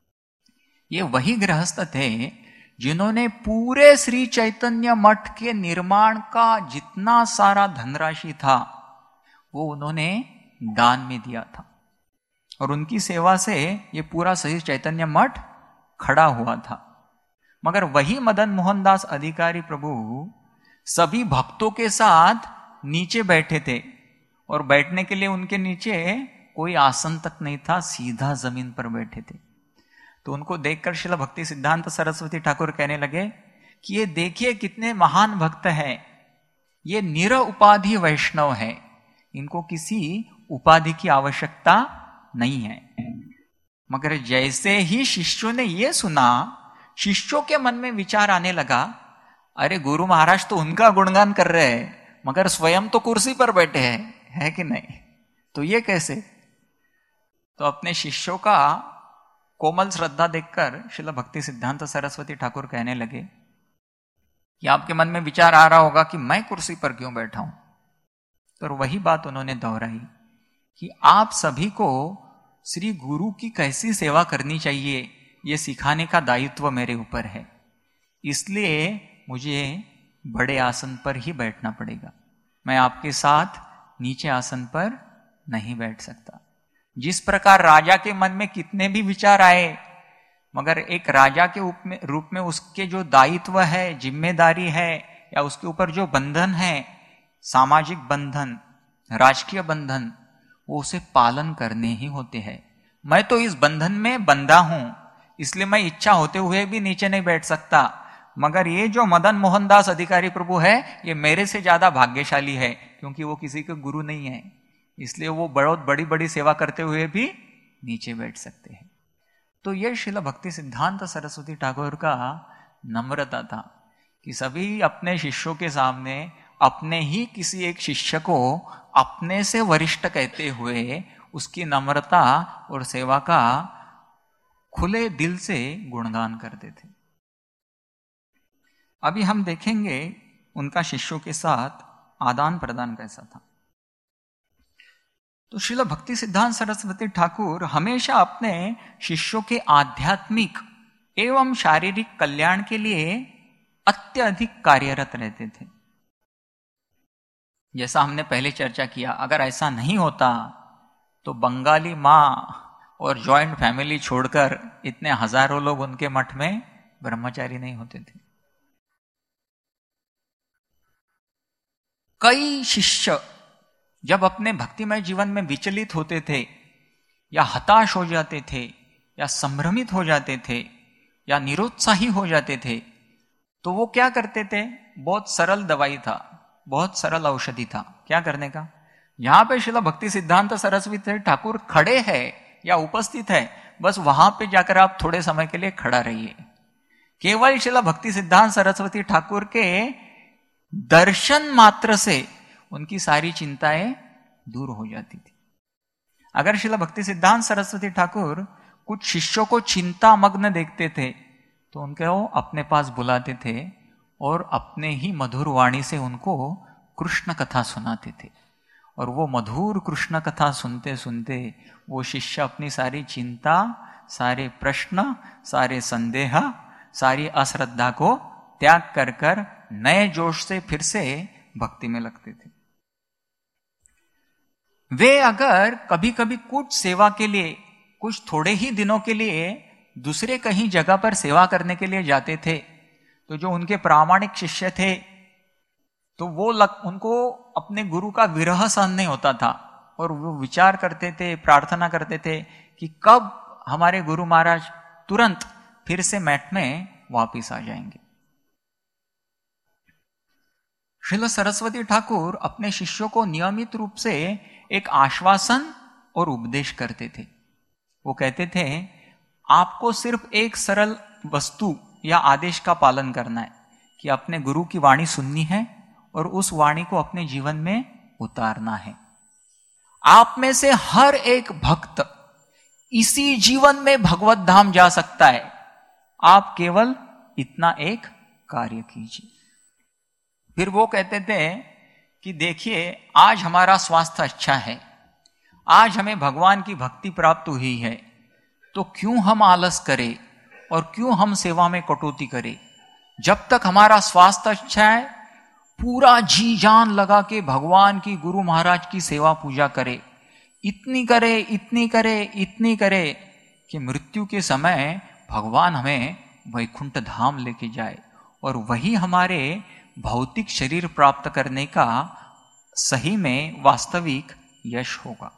ये वही गृहस्थ थे जिन्होंने पूरे श्री चैतन्य मठ के निर्माण का जितना सारा धनराशि था वो उन्होंने दान में दिया था और उनकी सेवा से ये पूरा श्री चैतन्य मठ खड़ा हुआ था। मगर वही मदन मोहन दास अधिकारी प्रभु सभी भक्तों के साथ नीचे बैठे थे और बैठने के लिए उनके नीचे कोई आसन तक नहीं था, सीधा जमीन पर बैठे थे। तो उनको देखकर श्रील भक्ति सिद्धांत सरस्वती ठाकुर कहने लगे कि ये देखिए कितने महान भक्त हैं, ये निर उपाधि वैष्णव है, इनको किसी उपाधि की आवश्यकता नहीं है। मगर जैसे ही शिष्यों ने ये सुना, शिष्यों के मन में विचार आने लगा, अरे गुरु महाराज तो उनका गुणगान कर रहे हैं मगर स्वयं तो कुर्सी पर बैठे हैं, है कि नहीं? तो ये कैसे? तो अपने शिष्यों का कोमल श्रद्धा देखकर श्रील भक्ति सिद्धांत सरस्वती ठाकुर कहने लगे कि आपके मन में विचार आ रहा होगा कि मैं कुर्सी पर क्यों बैठा हूं। तो वही बात उन्होंने दोहराई कि आप सभी को श्री गुरु की कैसी सेवा करनी चाहिए ये सिखाने का दायित्व मेरे ऊपर है, इसलिए मुझे बड़े आसन पर ही बैठना पड़ेगा, मैं आपके साथ नीचे आसन पर नहीं बैठ सकता। जिस प्रकार राजा के मन में कितने भी विचार आए, मगर एक राजा के रूप में रूप में उसके जो दायित्व है, जिम्मेदारी है, या उसके ऊपर जो बंधन है, सामाजिक बंधन, राजकीय बंधन, वो उसे पालन करने ही होते हैं। मैं तो इस बंधन में बंधा हूं, इसलिए मैं इच्छा होते हुए भी नीचे नहीं बैठ सकता। मगर ये जो मदन मोहन दास अधिकारी प्रभु है, ये मेरे से ज्यादा भाग्यशाली है, क्योंकि वो किसी के गुरु नहीं है, इसलिए वो बहुत बड़ी बड़ी सेवा करते हुए भी नीचे बैठ सकते हैं। तो ये श्रील भक्ति सिद्धांत सरस्वती ठाकुर का नम्रता था कि सभी अपने शिष्यों के सामने अपने ही किसी एक शिष्य को अपने से वरिष्ठ कहते हुए उसकी नम्रता और सेवा का खुले दिल से गुणगान करते थे। अभी हम देखेंगे उनका शिष्यों के साथ आदान प्रदान कैसा था। तो श्रील भक्ति सिद्धांत सरस्वती ठाकुर हमेशा अपने शिष्यों के आध्यात्मिक एवं शारीरिक कल्याण के लिए अत्यधिक कार्यरत रहते थे। जैसा हमने पहले चर्चा किया, अगर ऐसा नहीं होता तो बंगाली माँ और जॉइंट फैमिली छोड़कर इतने हजारों लोग उनके मठ में ब्रह्मचारी नहीं होते थे। कई शिष्य जब अपने भक्तिमय जीवन में विचलित होते थे, या हताश हो जाते थे, या संभ्रमित हो जाते थे, या निरुत्साही हो जाते थे, तो वो क्या करते थे? बहुत सरल दवाई था, बहुत सरल औषधि था। क्या करने का? यहां पे श्रील भक्ति सिद्धांत सरस्वती ठाकुर खड़े हैं या उपस्थित है, बस वहां पे जाकर आप थोड़े समय के लिए खड़ा रहिए। केवल श्रील भक्ति सिद्धांत सरस्वती ठाकुर के दर्शन मात्र से उनकी सारी चिंताएं दूर हो जाती थी। अगर श्रील भक्ति सिद्धांत सरस्वती ठाकुर कुछ शिष्यों को चिंता मग्न देखते थे तो उनको अपने पास बुलाते थे और अपने ही मधुर वाणी से उनको कृष्ण कथा सुनाते थे। और वो मधुर कृष्ण कथा सुनते सुनते वो शिष्य अपनी सारी चिंता, सारे प्रश्न, सारे संदेह, सारी अश्रद्धा को त्याग कर कर नए जोश से फिर से भक्ति में लगते थे। वे अगर कभी कभी कुछ सेवा के लिए, कुछ थोड़े ही दिनों के लिए दूसरे कहीं जगह पर सेवा करने के लिए जाते थे, तो जो उनके प्रामाणिक शिष्य थे तो वो लग, उनको अपने गुरु का विरह सहन नहीं होता था और वो विचार करते थे, प्रार्थना करते थे कि कब हमारे गुरु महाराज तुरंत फिर से मैट में वापिस आ जाएंगे। श्रील सरस्वती ठाकुर अपने शिष्यों को नियमित रूप से एक आश्वासन और उपदेश करते थे। वो कहते थे, आपको सिर्फ एक सरल वस्तु या आदेश का पालन करना है कि अपने गुरु की वाणी सुननी है और उस वाणी को अपने जीवन में उतारना है। आप में से हर एक भक्त इसी जीवन में भगवत धाम जा सकता है, आप केवल इतना एक कार्य कीजिए। फिर वो कहते थे कि देखिए, आज हमारा स्वास्थ्य अच्छा है, आज हमें भगवान की भक्ति प्राप्त हुई है, तो क्यों हम आलस करें और क्यों हम सेवा में कटौती करें। जब तक हमारा स्वास्थ्य अच्छा है, पूरा जी जान लगा के भगवान की, गुरु महाराज की सेवा पूजा करे, इतनी करे इतनी करे इतनी करे कि मृत्यु के समय भगवान हमें वैकुंठ धाम लेके जाए और वही हमारे भौतिक शरीर प्राप्त करने का सही में वास्तविक यश होगा।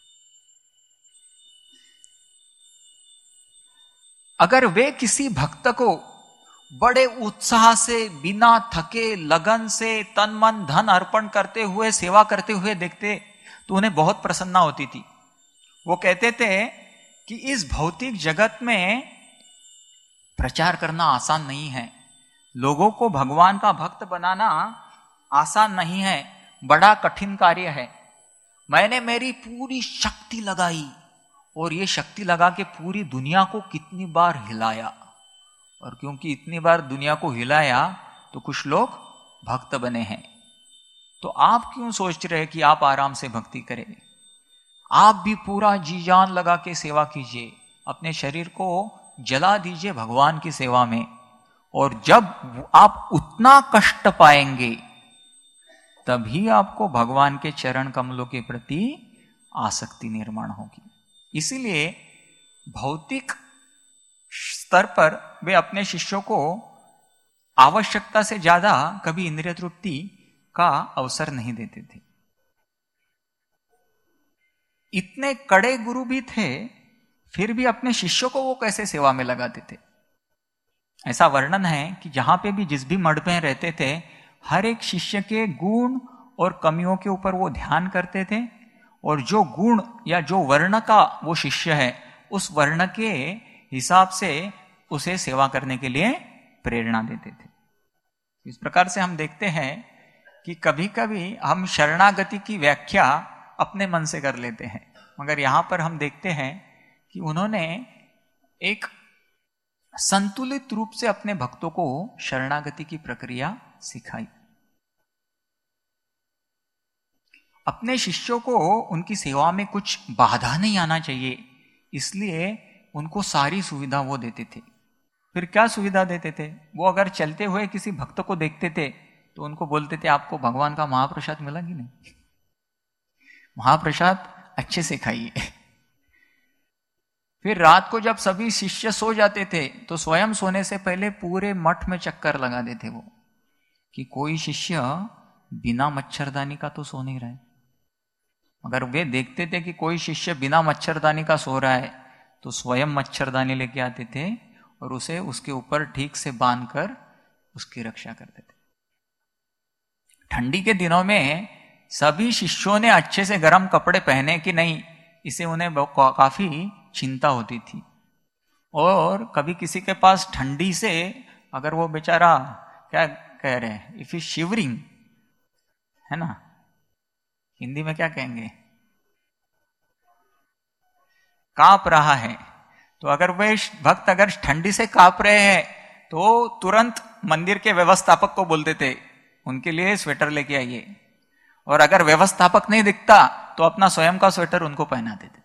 अगर वे किसी भक्त को बड़े उत्साह से, बिना थके, लगन से, तन मन धन अर्पण करते हुए, सेवा करते हुए देखते तो उन्हें बहुत प्रसन्नता होती थी। वो कहते थे कि इस भौतिक जगत में प्रचार करना आसान नहीं है, लोगों को भगवान का भक्त बनाना आसान नहीं है, बड़ा कठिन कार्य है। मैंने मेरी पूरी शक्ति लगाई और ये शक्ति लगा के पूरी दुनिया को कितनी बार हिलाया, और क्योंकि इतनी बार दुनिया को हिलाया तो कुछ लोग भक्त बने हैं। तो आप क्यों सोच रहे कि आप आराम से भक्ति करें? आप भी पूरा जी जान लगा के सेवा कीजिए, अपने शरीर को जला दीजिए भगवान की सेवा में, और जब आप उतना कष्ट पाएंगे तभी आपको भगवान के चरण कमलों के प्रति आसक्ति निर्माण होगी। इसीलिए भौतिक स्तर पर वे अपने शिष्यों को आवश्यकता से ज्यादा कभी इंद्रिय तृप्ति का अवसर नहीं देते थे। इतने कड़े गुरु भी थे, फिर भी अपने शिष्यों को वो कैसे सेवा में लगाते थे। ऐसा वर्णन है कि जहां पे भी जिस भी मठ में रहते थे, हर एक शिष्य के गुण और कमियों के ऊपर वो ध्यान करते थे, और जो गुण या जो वर्ण का वो शिष्य है, उस वर्ण के हिसाब से उसे सेवा करने के लिए प्रेरणा देते थे। इस प्रकार से हम देखते हैं कि कभी कभी हम शरणागति की व्याख्या अपने मन से कर लेते हैं, मगर यहां पर हम देखते हैं कि उन्होंने एक संतुलित रूप से अपने भक्तों को शरणागति की प्रक्रिया सिखाई। अपने शिष्यों को उनकी सेवा में कुछ बाधा नहीं आना चाहिए, इसलिए उनको सारी सुविधा वो देते थे। फिर क्या सुविधा देते थे? वो अगर चलते हुए किसी भक्त को देखते थे तो उनको बोलते थे, आपको भगवान का महाप्रसाद मिला कि नहीं? महाप्रसाद अच्छे से खाइए। फिर रात को जब सभी शिष्य सो जाते थे तो स्वयं सोने से पहले पूरे मठ में चक्कर लगा देते वो, कि कोई शिष्य बिना मच्छरदानी का तो सो नहीं रहा है। अगर वे देखते थे कि कोई शिष्य बिना मच्छरदानी का सो रहा है तो स्वयं मच्छरदानी लेके आते थे और उसे उसके ऊपर ठीक से बांधकर उसकी रक्षा करते थे। ठंडी के दिनों में सभी शिष्यों ने अच्छे से गर्म कपड़े पहने कि नहीं, इसे उन्हें काफी चिंता होती थी। और कभी किसी के पास ठंडी से अगर वो बेचारा क्या कह रहे हैं, इफ इज शिवरिंग, है ना, हिंदी में क्या कहेंगे, कांप रहा है, तो अगर वे भक्त अगर ठंडी से कांप रहे हैं तो तुरंत मंदिर के व्यवस्थापक को बोलते थे उनके लिए स्वेटर लेके आइए, और अगर व्यवस्थापक नहीं दिखता तो अपना स्वयं का स्वेटर उनको पहना देते थे।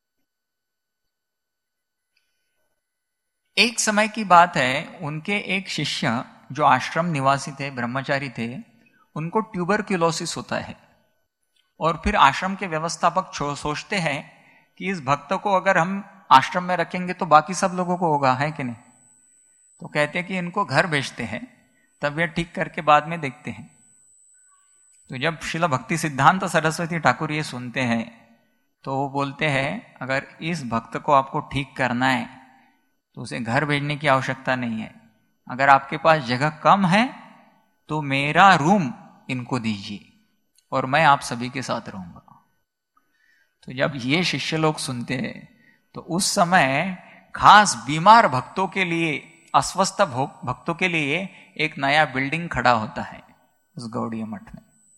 एक समय की बात है, उनके एक शिष्य जो आश्रम निवासी थे, ब्रह्मचारी थे, उनको ट्यूबरक्यूलोसिस होता है, और फिर आश्रम के व्यवस्थापक सोचते हैं कि इस भक्त को अगर हम आश्रम में रखेंगे तो बाकी सब लोगों को होगा, है कि नहीं। तो कहते हैं कि इनको घर भेजते हैं, तब ये ठीक करके बाद में देखते हैं। तो जब श्रील भक्ति सिद्धांत सरस्वती ठाकुर ये सुनते हैं तो वो बोलते हैं अगर इस भक्त को आपको ठीक करना है तो उसे घर भेजने की आवश्यकता नहीं है। अगर आपके पास जगह कम है तो मेरा रूम इनको दीजिए और मैं आप सभी के साथ रहूंगा। तो जब ये शिष्य लोग सुनते हैं तो उस समय खास बीमार भक्तों के लिए, अस्वस्थ भक्तों के लिए एक नया बिल्डिंग खड़ा होता है उस गौड़ीय मठ में।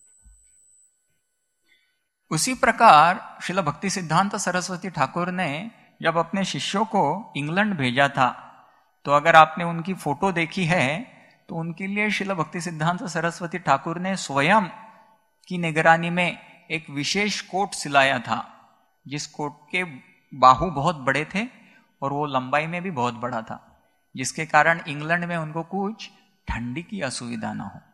उसी प्रकार श्रील भक्ति सिद्धांत सरस्वती ठाकुर ने जब अपने शिष्यों को इंग्लैंड भेजा था तो अगर आपने उनकी फोटो देखी है तो उनके लिए श्रील भक्ति सिद्धांत सरस्वती ठाकुर ने स्वयं की निगरानी में एक विशेष कोट सिलाया था, जिस कोट के बाहु बहुत बड़े थे और वो लंबाई में भी बहुत बड़ा था, जिसके कारण इंग्लैंड में उनको कुछ ठंडी की असुविधा ना हो।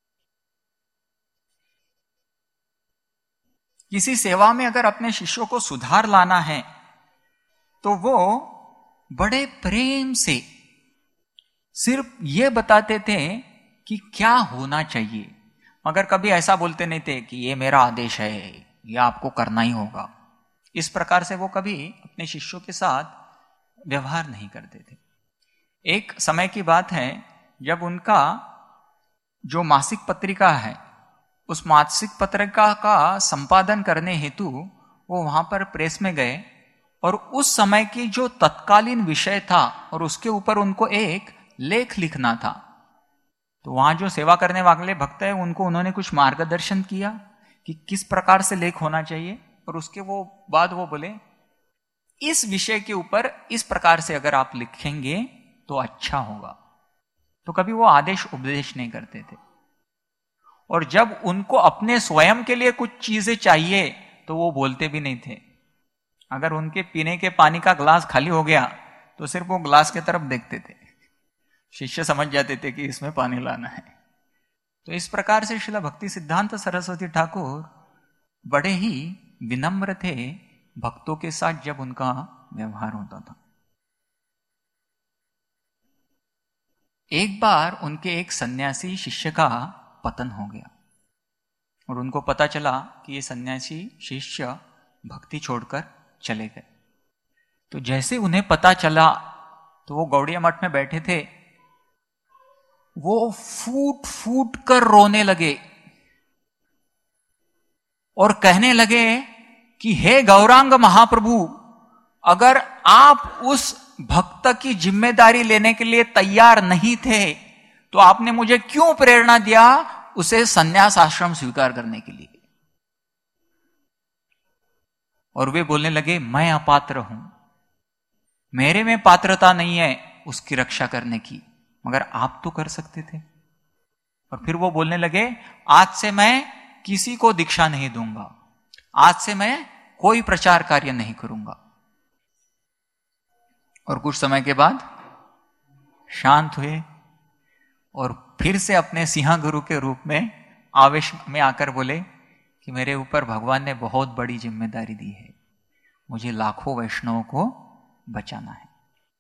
किसी सेवा में अगर अपने शिष्यों को सुधार लाना है तो वो बड़े प्रेम से सिर्फ ये बताते थे कि क्या होना चाहिए, मगर कभी ऐसा बोलते नहीं थे कि ये मेरा आदेश है, ये आपको करना ही होगा। इस प्रकार से वो कभी अपने शिष्यों के साथ व्यवहार नहीं करते थे। एक समय की बात है जब उनका जो मासिक पत्रिका है उस मासिक पत्रिका का संपादन करने हेतु वो वहां पर प्रेस में गए और उस समय की जो तत्कालीन विषय था और उसके ऊपर उनको एक लेख लिखना था। तो वहां जो सेवा करने वाले भक्त है उनको उन्होंने कुछ मार्गदर्शन किया कि किस प्रकार से लेख होना चाहिए, और उसके वो बाद वो बोले इस विषय के ऊपर इस प्रकार से अगर आप लिखेंगे तो अच्छा होगा। तो कभी वो आदेश उपदेश नहीं करते थे, और जब उनको अपने स्वयं के लिए कुछ चीजें चाहिए तो वो बोलते भी नहीं थे। अगर उनके पीने के पानी का ग्लास खाली हो गया तो सिर्फ वो ग्लास की तरफ देखते थे, शिष्य समझ जाते थे कि इसमें पानी लाना है। तो इस प्रकार से श्रील भक्ति सिद्धांत सरस्वती ठाकुर बड़े ही विनम्र थे भक्तों के साथ जब उनका व्यवहार होता था। एक बार उनके एक सन्यासी शिष्य का पतन हो गया और उनको पता चला कि ये सन्यासी शिष्य भक्ति छोड़कर चले गए। तो जैसे उन्हें पता चला तो वो गौड़ीय मठ में बैठे थे, वो फूट फूट कर रोने लगे और कहने लगे कि हे गौरांग महाप्रभु, अगर आप उस भक्त की जिम्मेदारी लेने के लिए तैयार नहीं थे तो आपने मुझे क्यों प्रेरणा दिया उसे संन्यास आश्रम स्वीकार करने के लिए। और वे बोलने लगे मैं अपात्र हूं, मेरे में पात्रता नहीं है उसकी रक्षा करने की, मगर आप तो कर सकते थे। और फिर वो बोलने लगे आज से मैं किसी को दीक्षा नहीं दूंगा, आज से मैं कोई प्रचार कार्य नहीं करूंगा। और कुछ समय के बाद शांत हुए और फिर से अपने सिंह गुरु के रूप में आवेश में आकर बोले कि मेरे ऊपर भगवान ने बहुत बड़ी जिम्मेदारी दी है, मुझे लाखों वैष्णवों को बचाना है।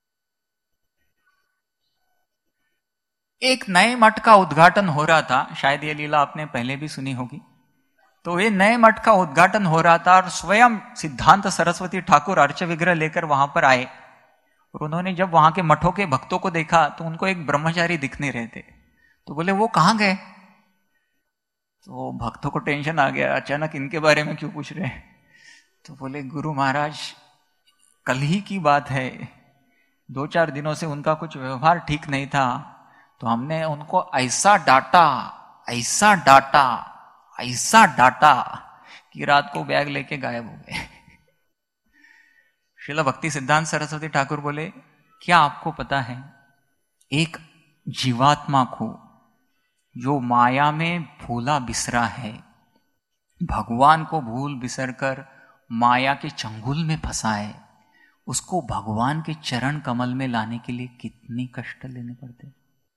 एक नए मठ का उद्घाटन हो रहा था, शायद ये लीला आपने पहले भी सुनी होगी। तो ये नए मठ का उद्घाटन हो रहा था और स्वयं सिद्धांत सरस्वती ठाकुर अर्च विग्रह लेकर वहां पर आए, और उन्होंने जब वहां के मठों के भक्तों को देखा तो उनको एक ब्रह्मचारी दिख नहीं रहे थे। तो बोले वो कहां गए? तो भक्तों को टेंशन आ गया, अचानक इनके बारे में क्यों पूछ रहे हैं? तो बोले गुरु महाराज कल ही की बात है, दो चार दिनों से उनका कुछ व्यवहार ठीक नहीं था, तो हमने उनको ऐसा डांटा ऐसा डांटा ऐसा डांटा कि रात को बैग लेके गायब हो गए। श्रील भक्ति सिद्धांत सरस्वती ठाकुर बोले क्या आपको पता है एक जीवात्मा को जो माया में भूला बिसरा है, भगवान को भूल बिसर कर माया के चंगुल में फंसा है, उसको भगवान के चरण कमल में लाने के लिए कितनी कष्ट लेने पड़ते।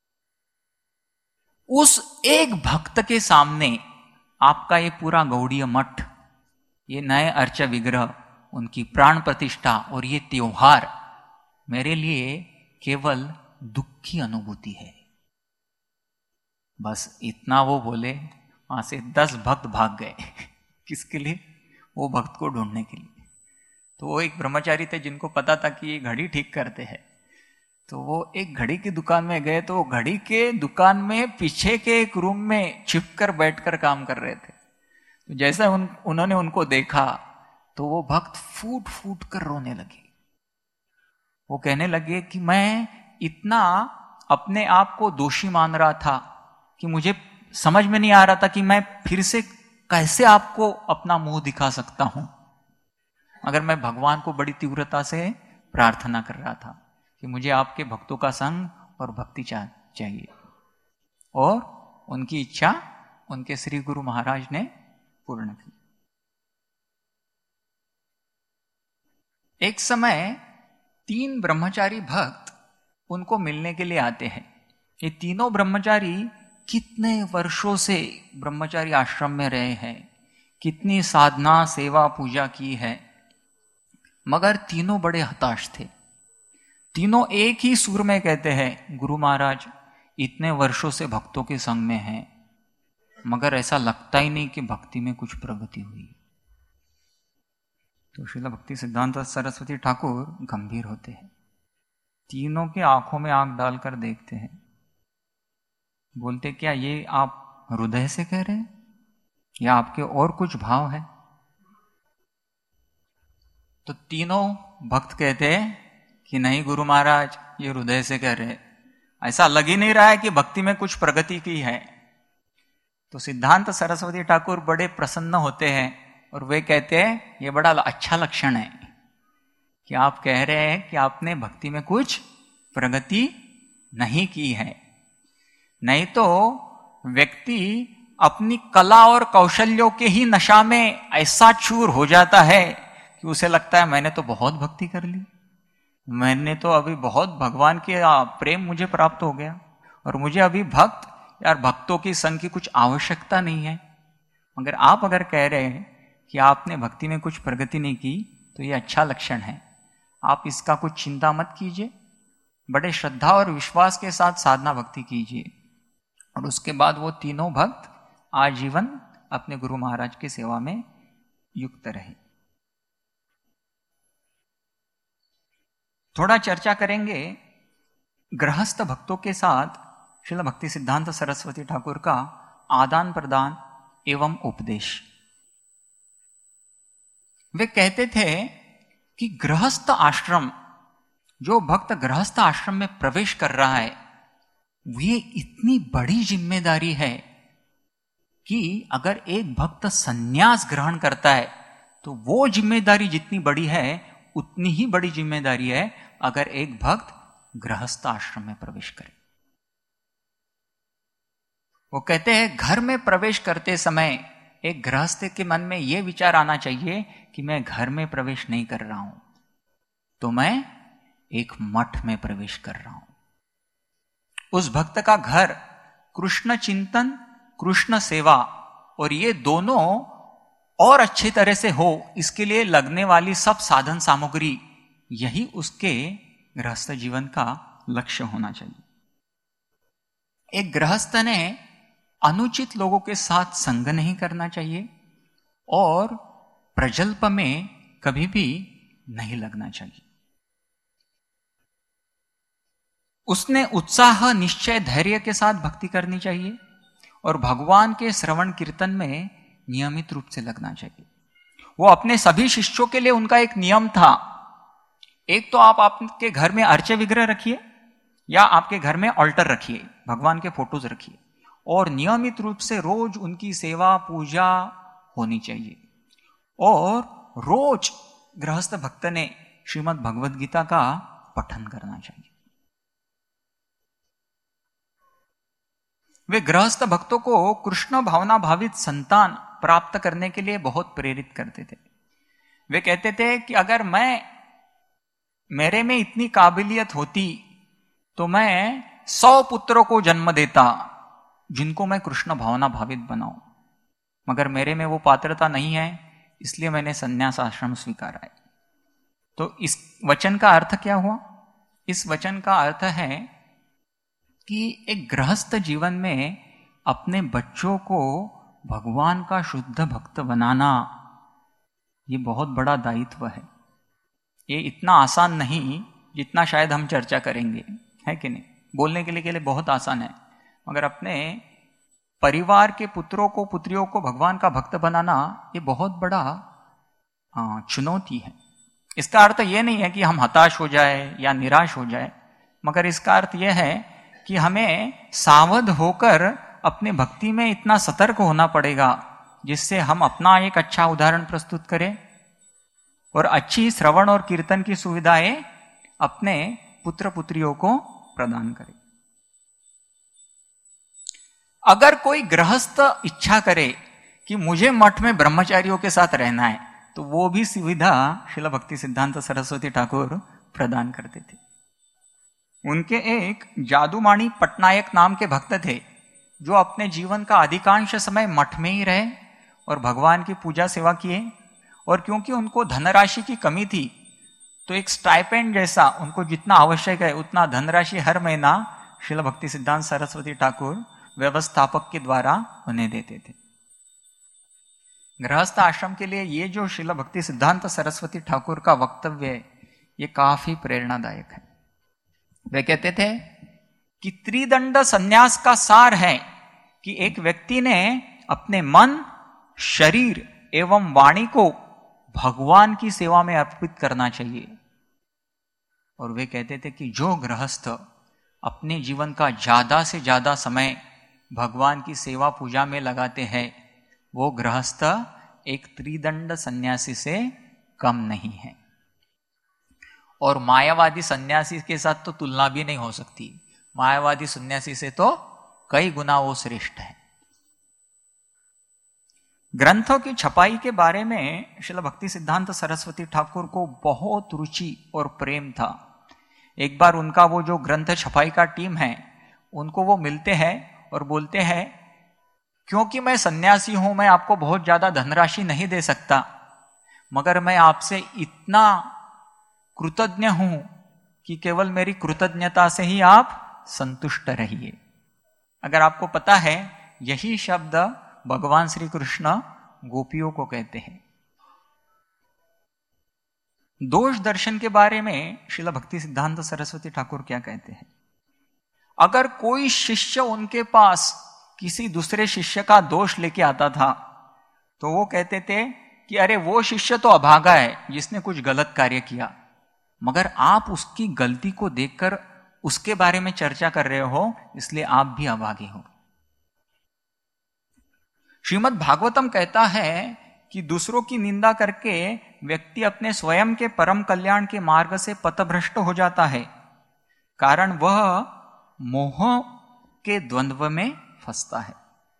उस एक भक्त के सामने आपका ये पूरा गौड़ीय मठ, ये नए अर्च विग्रह, उनकी प्राण प्रतिष्ठा और ये त्योहार मेरे लिए केवल दुख की अनुभूति है। बस इतना वो बोले वहां से दस भक्त भाग गए किसके लिए? वो भक्त को ढूंढने के लिए। तो वो एक ब्रह्मचारी थे जिनको पता था कि ये घड़ी ठीक करते हैं, तो वो एक घड़ी की दुकान में गए, तो घड़ी के दुकान में पीछे के एक रूम में छिपकर बैठकर काम कर रहे थे। तो जैसा उन, उन्होंने उनको देखा तो वो भक्त फूट फूट कर रोने लगे। वो कहने लगे कि मैं इतना अपने आप को दोषी मान रहा था कि मुझे समझ में नहीं आ रहा था कि मैं फिर से कैसे आपको अपना मुंह दिखा सकता हूं, मगर मैं भगवान को बड़ी तीव्रता से प्रार्थना कर रहा था कि मुझे आपके भक्तों का संग और भक्ति चाहिए। और उनकी इच्छा उनके श्री गुरु महाराज ने पूर्ण की। एक समय तीन ब्रह्मचारी भक्त उनको मिलने के लिए आते हैं। ये तीनों ब्रह्मचारी कितने वर्षों से ब्रह्मचारी आश्रम में रहे हैं, कितनी साधना सेवा पूजा की है, मगर तीनों बड़े हताश थे। तीनों एक ही सुर में कहते हैं, गुरु महाराज इतने वर्षों से भक्तों के संग में हैं, मगर ऐसा लगता ही नहीं कि भक्ति में कुछ प्रगति हुई। तो श्रील भक्ति सिद्धांत सरस्वती ठाकुर गंभीर होते हैं, तीनों के आंखों में आंख डालकर देखते हैं, बोलते क्या ये आप हृदय से कह रहे हैं या आपके और कुछ भाव है? तो तीनों भक्त कहते हैं कि नहीं गुरु महाराज, ये हृदय से कह रहे, ऐसा लग ही नहीं रहा है कि भक्ति में कुछ प्रगति की है। तो सिद्धांत सरस्वती ठाकुर बड़े प्रसन्न होते हैं और वे कहते हैं ये बड़ा अच्छा लक्षण है कि आप कह रहे हैं कि आपने भक्ति में कुछ प्रगति नहीं की है। नहीं तो व्यक्ति अपनी कला और कौशल्यों के ही नशा में ऐसा चूर हो जाता है कि उसे लगता है मैंने तो बहुत भक्ति कर ली, मैंने तो अभी बहुत भगवान के प्रेम मुझे प्राप्त हो गया और मुझे अभी भक्त यार भक्तों की संग की कुछ आवश्यकता नहीं है। मगर आप अगर कह रहे हैं कि आपने भक्ति में कुछ प्रगति नहीं की तो ये अच्छा लक्षण है, आप इसका कुछ चिंता मत कीजिए, बड़े श्रद्धा और विश्वास के साथ साधना भक्ति कीजिए। और उसके बाद वो तीनों भक्त आजीवन अपने गुरु महाराज की सेवा में युक्त रहे। थोड़ा चर्चा करेंगे गृहस्थ भक्तों के साथ श्रील भक्ति सिद्धांत सरस्वती ठाकुर का आदान प्रदान एवं उपदेश। वे कहते थे कि गृहस्थ आश्रम, जो भक्त गृहस्थ आश्रम में प्रवेश कर रहा है, ये इतनी बड़ी जिम्मेदारी है कि अगर एक भक्त संन्यास ग्रहण करता है तो वो जिम्मेदारी जितनी बड़ी है उतनी ही बड़ी जिम्मेदारी है अगर एक भक्त गृहस्थ आश्रम में प्रवेश करे। वो कहते हैं घर में प्रवेश करते समय एक गृहस्थ के मन में यह विचार आना चाहिए कि मैं घर में प्रवेश नहीं कर रहा हूं, तो मैं एक मठ में प्रवेश कर रहा हूं। उस भक्त का घर कृष्ण चिंतन, कृष्ण सेवा और ये दोनों और अच्छी तरह से हो, इसके लिए लगने वाली सब साधन सामग्री, यही उसके गृहस्थ जीवन का लक्ष्य होना चाहिए। एक गृहस्थ ने अनुचित लोगों के साथ संग नहीं करना चाहिए और प्रजल्प में कभी भी नहीं लगना चाहिए। उसने उत्साह, निश्चय, धैर्य के साथ भक्ति करनी चाहिए और भगवान के श्रवण कीर्तन में नियमित रूप से लगना चाहिए। वो अपने सभी शिष्यों के लिए उनका एक नियम था, एक तो आप आपके घर में अर्चे विग्रह रखिए या आपके घर में ऑल्टर रखिए, भगवान के फोटोज रखिए और नियमित रूप से रोज उनकी सेवा पूजा होनी चाहिए। और रोज गृहस्थ भक्त ने श्रीमद् भगवद गीता का पठन करना चाहिए। वे गृहस्थ भक्तों को कृष्ण भावना भावित संतान प्राप्त करने के लिए बहुत प्रेरित करते थे। वे कहते थे कि अगर मैं मेरे में इतनी काबिलियत होती तो मैं सौ पुत्रों को जन्म देता जिनको मैं कृष्ण भावना भावित बनाऊं, मगर मेरे में वो पात्रता नहीं है, इसलिए मैंने संन्यास आश्रम स्वीकारा है। तो इस वचन का अर्थ क्या हुआ? इस वचन का अर्थ है कि एक गृहस्थ जीवन में अपने बच्चों को भगवान का शुद्ध भक्त बनाना ये बहुत बड़ा दायित्व है। ये इतना आसान नहीं जितना शायद हम चर्चा करेंगे, है कि नहीं। बोलने के लिए के लिए बहुत आसान है, मगर अपने परिवार के पुत्रों को पुत्रियों को भगवान का भक्त बनाना ये बहुत बड़ा चुनौती है। इसका अर्थ ये नहीं है कि हम हताश हो जाए या निराश हो जाए, मगर इसका अर्थ यह है कि हमें सावध होकर अपने भक्ति में इतना सतर्क होना पड़ेगा जिससे हम अपना एक अच्छा उदाहरण प्रस्तुत करें और अच्छी श्रवण और कीर्तन की सुविधाएं अपने पुत्र पुत्रियों को प्रदान करें। अगर कोई गृहस्थ इच्छा करे कि मुझे मठ में ब्रह्मचारियों के साथ रहना है, तो वो भी सुविधा श्रील भक्ति सिद्धांत सरस्वती ठाकुर प्रदान करते थे। उनके एक जादूमाणी पटनायक नाम के भक्त थे जो अपने जीवन का अधिकांश समय मठ में ही रहे और भगवान की पूजा सेवा किए। और क्योंकि उनको धनराशि की कमी थी तो एक स्टाइपेंड जैसा उनको जितना आवश्यक है उतना धनराशि हर महीना श्रील भक्ति सिद्धांत सरस्वती ठाकुर व्यवस्थापक के द्वारा उन्हें देते थे। गृहस्थ आश्रम के लिए ये जो श्रील भक्ति सिद्धांत सरस्वती ठाकुर का वक्तव्य है ये काफी प्रेरणादायक है। वे कहते थे कि त्रिदंड संन्यास का सार है कि एक व्यक्ति ने अपने मन, शरीर एवं वाणी को भगवान की सेवा में अर्पित करना चाहिए। और वे कहते थे कि जो गृहस्थ अपने जीवन का ज्यादा से ज्यादा समय भगवान की सेवा पूजा में लगाते हैं वो गृहस्थ एक त्रिदंड सन्यासी से कम नहीं है। और मायावादी सन्यासी के साथ तो तुलना भी नहीं हो सकती। मायावादी सन्यासी से तो कई गुना वो श्रेष्ठ है। ग्रंथों की छपाई के बारे में श्रील भक्ति सिद्धांत सरस्वती ठाकुर को बहुत रुचि और प्रेम था। एक बार उनका वो जो ग्रंथ छपाई का टीम है उनको वो मिलते हैं और बोलते हैं क्योंकि मैं सन्यासी हूं, मैं आपको बहुत ज्यादा धनराशि नहीं दे सकता, मगर मैं आपसे इतना कृतज्ञ हूं कि केवल मेरी कृतज्ञता से ही आप संतुष्ट रहिए। अगर आपको पता है यही शब्द भगवान श्री कृष्ण गोपियों को कहते हैं। दोष दर्शन के बारे में श्रील भक्ति सिद्धांत सरस्वती ठाकुर क्या कहते हैं? अगर कोई शिष्य उनके पास किसी दूसरे शिष्य का दोष लेके आता था तो वो कहते थे कि अरे वो शिष्य तो अभागा है जिसने कुछ गलत कार्य किया, मगर आप उसकी गलती को देखकर उसके बारे में चर्चा कर रहे हो इसलिए आप भी अभागे हो। श्रीमद् भागवतम कहता है कि दूसरों की निंदा करके व्यक्ति अपने स्वयं के परम कल्याण के मार्ग से पथभ्रष्ट हो जाता है, कारण वह मोह के द्वंद्व में फंसता है।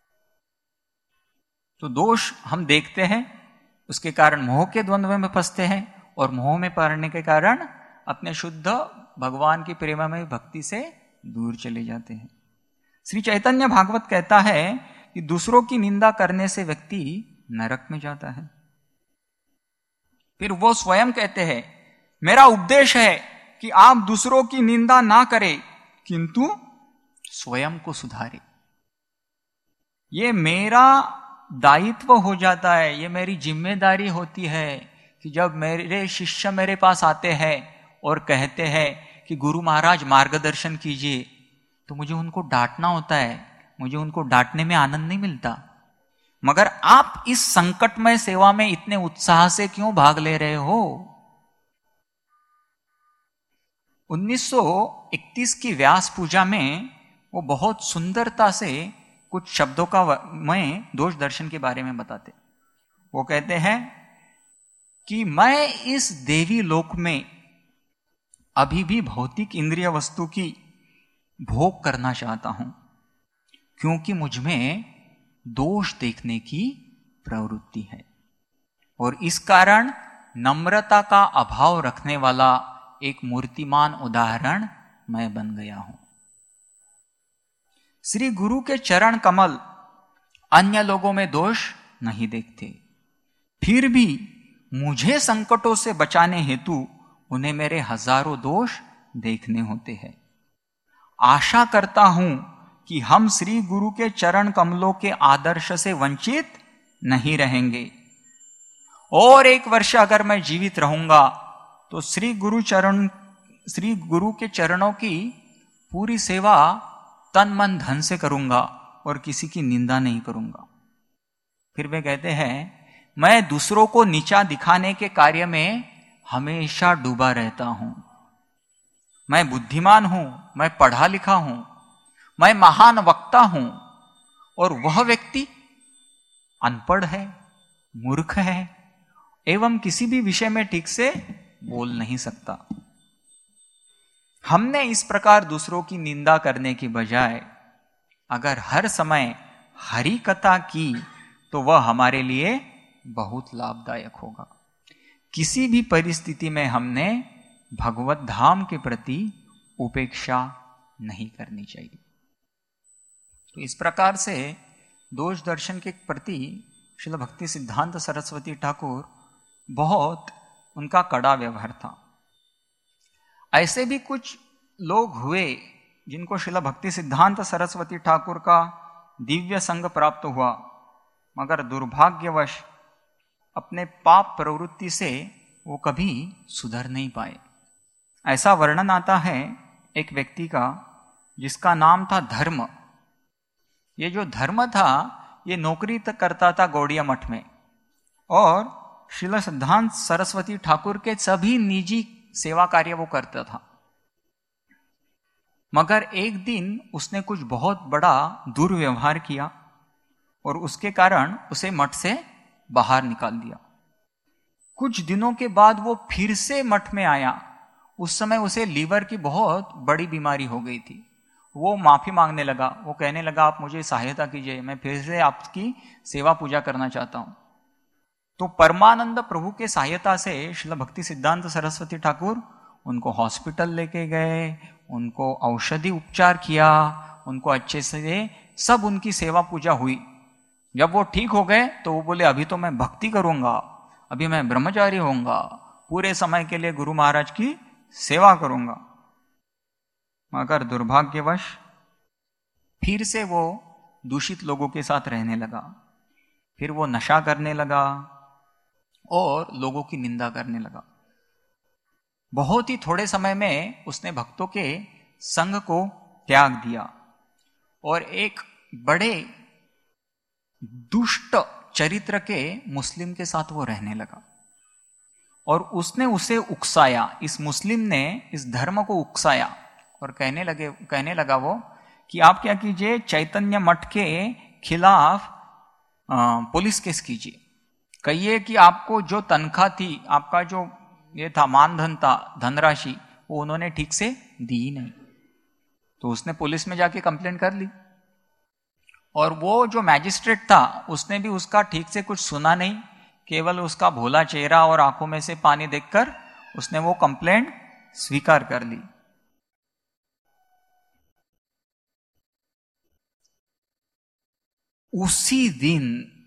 तो दोष हम देखते हैं उसके कारण मोह के द्वंद्व में फंसते हैं और मोह में पड़ने के कारण अपने शुद्ध भगवान की प्रेम में भक्ति से दूर चले जाते हैं। श्री चैतन्य भागवत कहता है कि दूसरों की निंदा करने से व्यक्ति नरक में जाता है। फिर वो स्वयं कहते हैं मेरा उपदेश है कि आप दूसरों की निंदा ना करें किंतु स्वयं को सुधारे। ये मेरा दायित्व हो जाता है, ये मेरी जिम्मेदारी होती है कि जब मेरे शिष्य मेरे पास आते हैं और कहते हैं कि गुरु महाराज मार्गदर्शन कीजिए तो मुझे उनको डांटना होता है। मुझे उनको डांटने में आनंद नहीं मिलता, मगर आप इस संकटमय सेवा में इतने उत्साह से क्यों भाग ले रहे हो? उन्नीस सौ इकतीस की व्यास पूजा में वो बहुत सुंदरता से कुछ शब्दों का मैं दोष दर्शन के बारे में बताते। वो कहते हैं कि मैं इस देवी लोक में अभी भी भौतिक इंद्रिय वस्तु की भोग करना चाहता हूं क्योंकि मुझ में दोष देखने की प्रवृत्ति है और इस कारण नम्रता का अभाव रखने वाला एक मूर्तिमान उदाहरण मैं बन गया हूं। श्री गुरु के चरण कमल अन्य लोगों में दोष नहीं देखते, फिर भी मुझे संकटों से बचाने हेतु उन्हें मेरे हजारों दोष देखने होते हैं। आशा करता हूं कि हम श्री गुरु के चरण कमलों के आदर्श से वंचित नहीं रहेंगे। और एक वर्ष अगर मैं जीवित रहूंगा तो श्री गुरु चरण श्री गुरु के चरणों की पूरी सेवा तन मन धन से करूंगा और किसी की निंदा नहीं करूंगा। फिर वे कहते हैं, मैं दूसरों को नीचा दिखाने के कार्य में हमेशा डूबा रहता हूं। मैं बुद्धिमान हूं, मैं पढ़ा लिखा हूं, मैं महान वक्ता हूं, और वह व्यक्ति अनपढ़ है, मूर्ख है एवं किसी भी विषय में ठीक से बोल नहीं सकता। हमने इस प्रकार दूसरों की निंदा करने की बजाय अगर हर समय हरि कथा की तो वह हमारे लिए बहुत लाभदायक होगा। किसी भी परिस्थिति में हमने भगवत धाम के प्रति उपेक्षा नहीं करनी चाहिए। तो इस प्रकार से दोष दर्शन के प्रति श्रील भक्ति सिद्धांत सरस्वती ठाकुर बहुत उनका कड़ा व्यवहार था। ऐसे भी कुछ लोग हुए जिनको श्रील भक्ति सिद्धांत सरस्वती ठाकुर का दिव्य संग प्राप्त हुआ, मगर दुर्भाग्यवश अपने पाप प्रवृत्ति से वो कभी सुधर नहीं पाए। ऐसा वर्णन आता है एक व्यक्ति का जिसका नाम था धर्म। ये जो धर्म था ये नौकरी तक करता था गौड़िया मठ में, और श्रील सिद्धांत सरस्वती ठाकुर के सभी निजी सेवा कार्य वो करता था। मगर एक दिन उसने कुछ बहुत बड़ा दुर्व्यवहार किया और उसके कारण उसे मठ से बाहर निकाल दिया। कुछ दिनों के बाद वो फिर से मठ में आया। उस समय उसे लीवर की बहुत बड़ी बीमारी हो गई थी। वो माफी मांगने लगा, वो कहने लगा, आप मुझे सहायता कीजिए, मैं फिर से आपकी सेवा पूजा करना चाहता हूं। तो परमानंद प्रभु के सहायता से श्रील भक्ति सिद्धांत सरस्वती ठाकुर उनको हॉस्पिटल लेके गए, उनको औषधि उपचार किया, उनको अच्छे से सब उनकी सेवा पूजा हुई। जब वो ठीक हो गए तो वो बोले, अभी तो मैं भक्ति करूंगा, अभी मैं ब्रह्मचारी होऊंगा, पूरे समय के लिए गुरु महाराज की सेवा करूंगा। मगर दुर्भाग्यवश फिर से वो दूषित लोगों के साथ रहने लगा। फिर वो नशा करने लगा और लोगों की निंदा करने लगा। बहुत ही थोड़े समय में उसने भक्तों के संग को त्याग दिया और एक बड़े दुष्ट चरित्र के मुस्लिम के साथ वो रहने लगा। और उसने उसे उकसाया, इस मुस्लिम ने इस धर्म को उकसाया और कहने लगे कहने लगा वो कि आप क्या कीजिए, चैतन्य मठ के खिलाफ पुलिस केस कीजिए। कहिए कि आपको जो तनख्वाह थी, आपका जो ये था मानधन था, धनराशि, वो उन्होंने ठीक से दी ही नहीं। तो उसने पुलिस में जाके कंप्लेंट कर ली और वो जो मैजिस्ट्रेट था उसने भी उसका ठीक से कुछ सुना नहीं, केवल उसका भोला चेहरा और आंखों में से पानी देखकर उसने वो कंप्लेंट स्वीकार कर ली। उसी दिन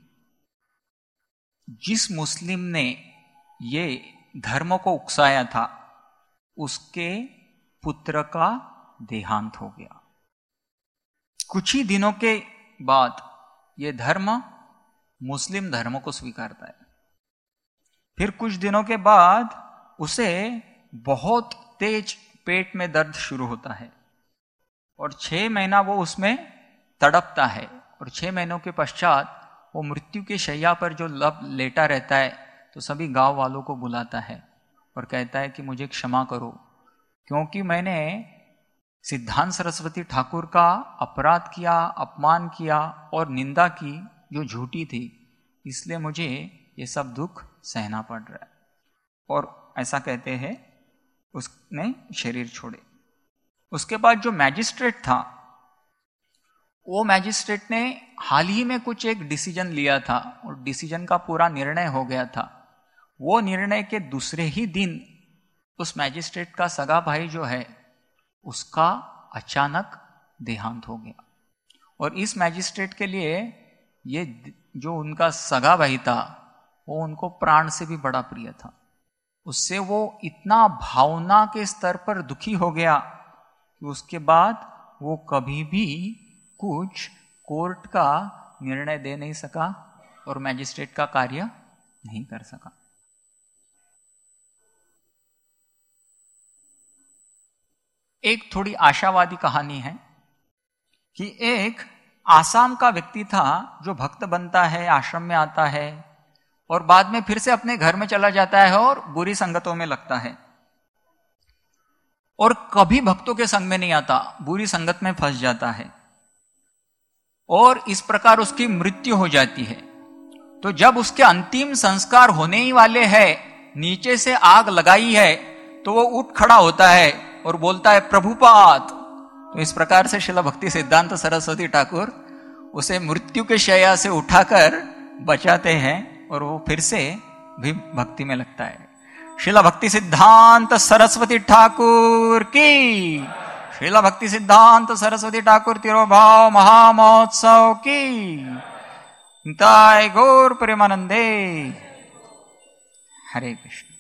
जिस मुस्लिम ने ये धर्म को उकसाया था उसके पुत्र का देहांत हो गया। कुछ ही दिनों के बाद ये धर्म मुस्लिम धर्म को स्वीकारता है। फिर कुछ दिनों के बाद उसे बहुत तेज पेट में दर्द शुरू होता है और छह महीना वो उसमें तड़पता है और छह महीनों के पश्चात वो मृत्यु के शैया पर जो लब लेटा रहता है तो सभी गांव वालों को बुलाता है और कहता है कि मुझे क्षमा करो, क्योंकि मैंने सिद्धांत सरस्वती ठाकुर का अपराध किया, अपमान किया और निंदा की जो झूठी थी, इसलिए मुझे ये सब दुख सहना पड़ रहा है। और ऐसा कहते हैं उसने शरीर छोड़े। उसके बाद जो मैजिस्ट्रेट था, वो मैजिस्ट्रेट ने हाल ही में कुछ एक डिसीजन लिया था और डिसीजन का पूरा निर्णय हो गया था। वो निर्णय के दूसरे ही दिन उस मैजिस्ट्रेट का सगा भाई जो है उसका अचानक देहांत हो गया। और इस मैजिस्ट्रेट के लिए ये जो उनका सगा भाई था वो उनको प्राण से भी बड़ा प्रिय था। उससे वो इतना भावना के स्तर पर दुखी हो गया कि उसके बाद वो कभी भी कुछ कोर्ट का निर्णय दे नहीं सका और मैजिस्ट्रेट का कार्य नहीं कर सका। एक थोड़ी आशावादी कहानी है कि एक आसाम का व्यक्ति था जो भक्त बनता है, आश्रम में आता है और बाद में फिर से अपने घर में चला जाता है और बुरी संगतों में लगता है और कभी भक्तों के संग में नहीं आता, बुरी संगत में फंस जाता है और इस प्रकार उसकी मृत्यु हो जाती है। तो जब उसके अंतिम संस्कार होने ही वाले हैं, नीचे से आग लगाई है, तो वो उठ खड़ा होता है और बोलता है प्रभुपाद। तो इस प्रकार से श्रील भक्ति सिद्धांत सरस्वती ठाकुर उसे मृत्यु के शैया से उठाकर बचाते हैं और वो फिर से भी भक्ति में लगता है। श्रील भक्ति सिद्धांत सरस्वती ठाकुर की, श्रील भक्ति सिद्धांत सरस्वती ठाकुर तिरुभाव महामहोत्सव की। निताय गौर प्रेमानंदे। हरे कृष्ण।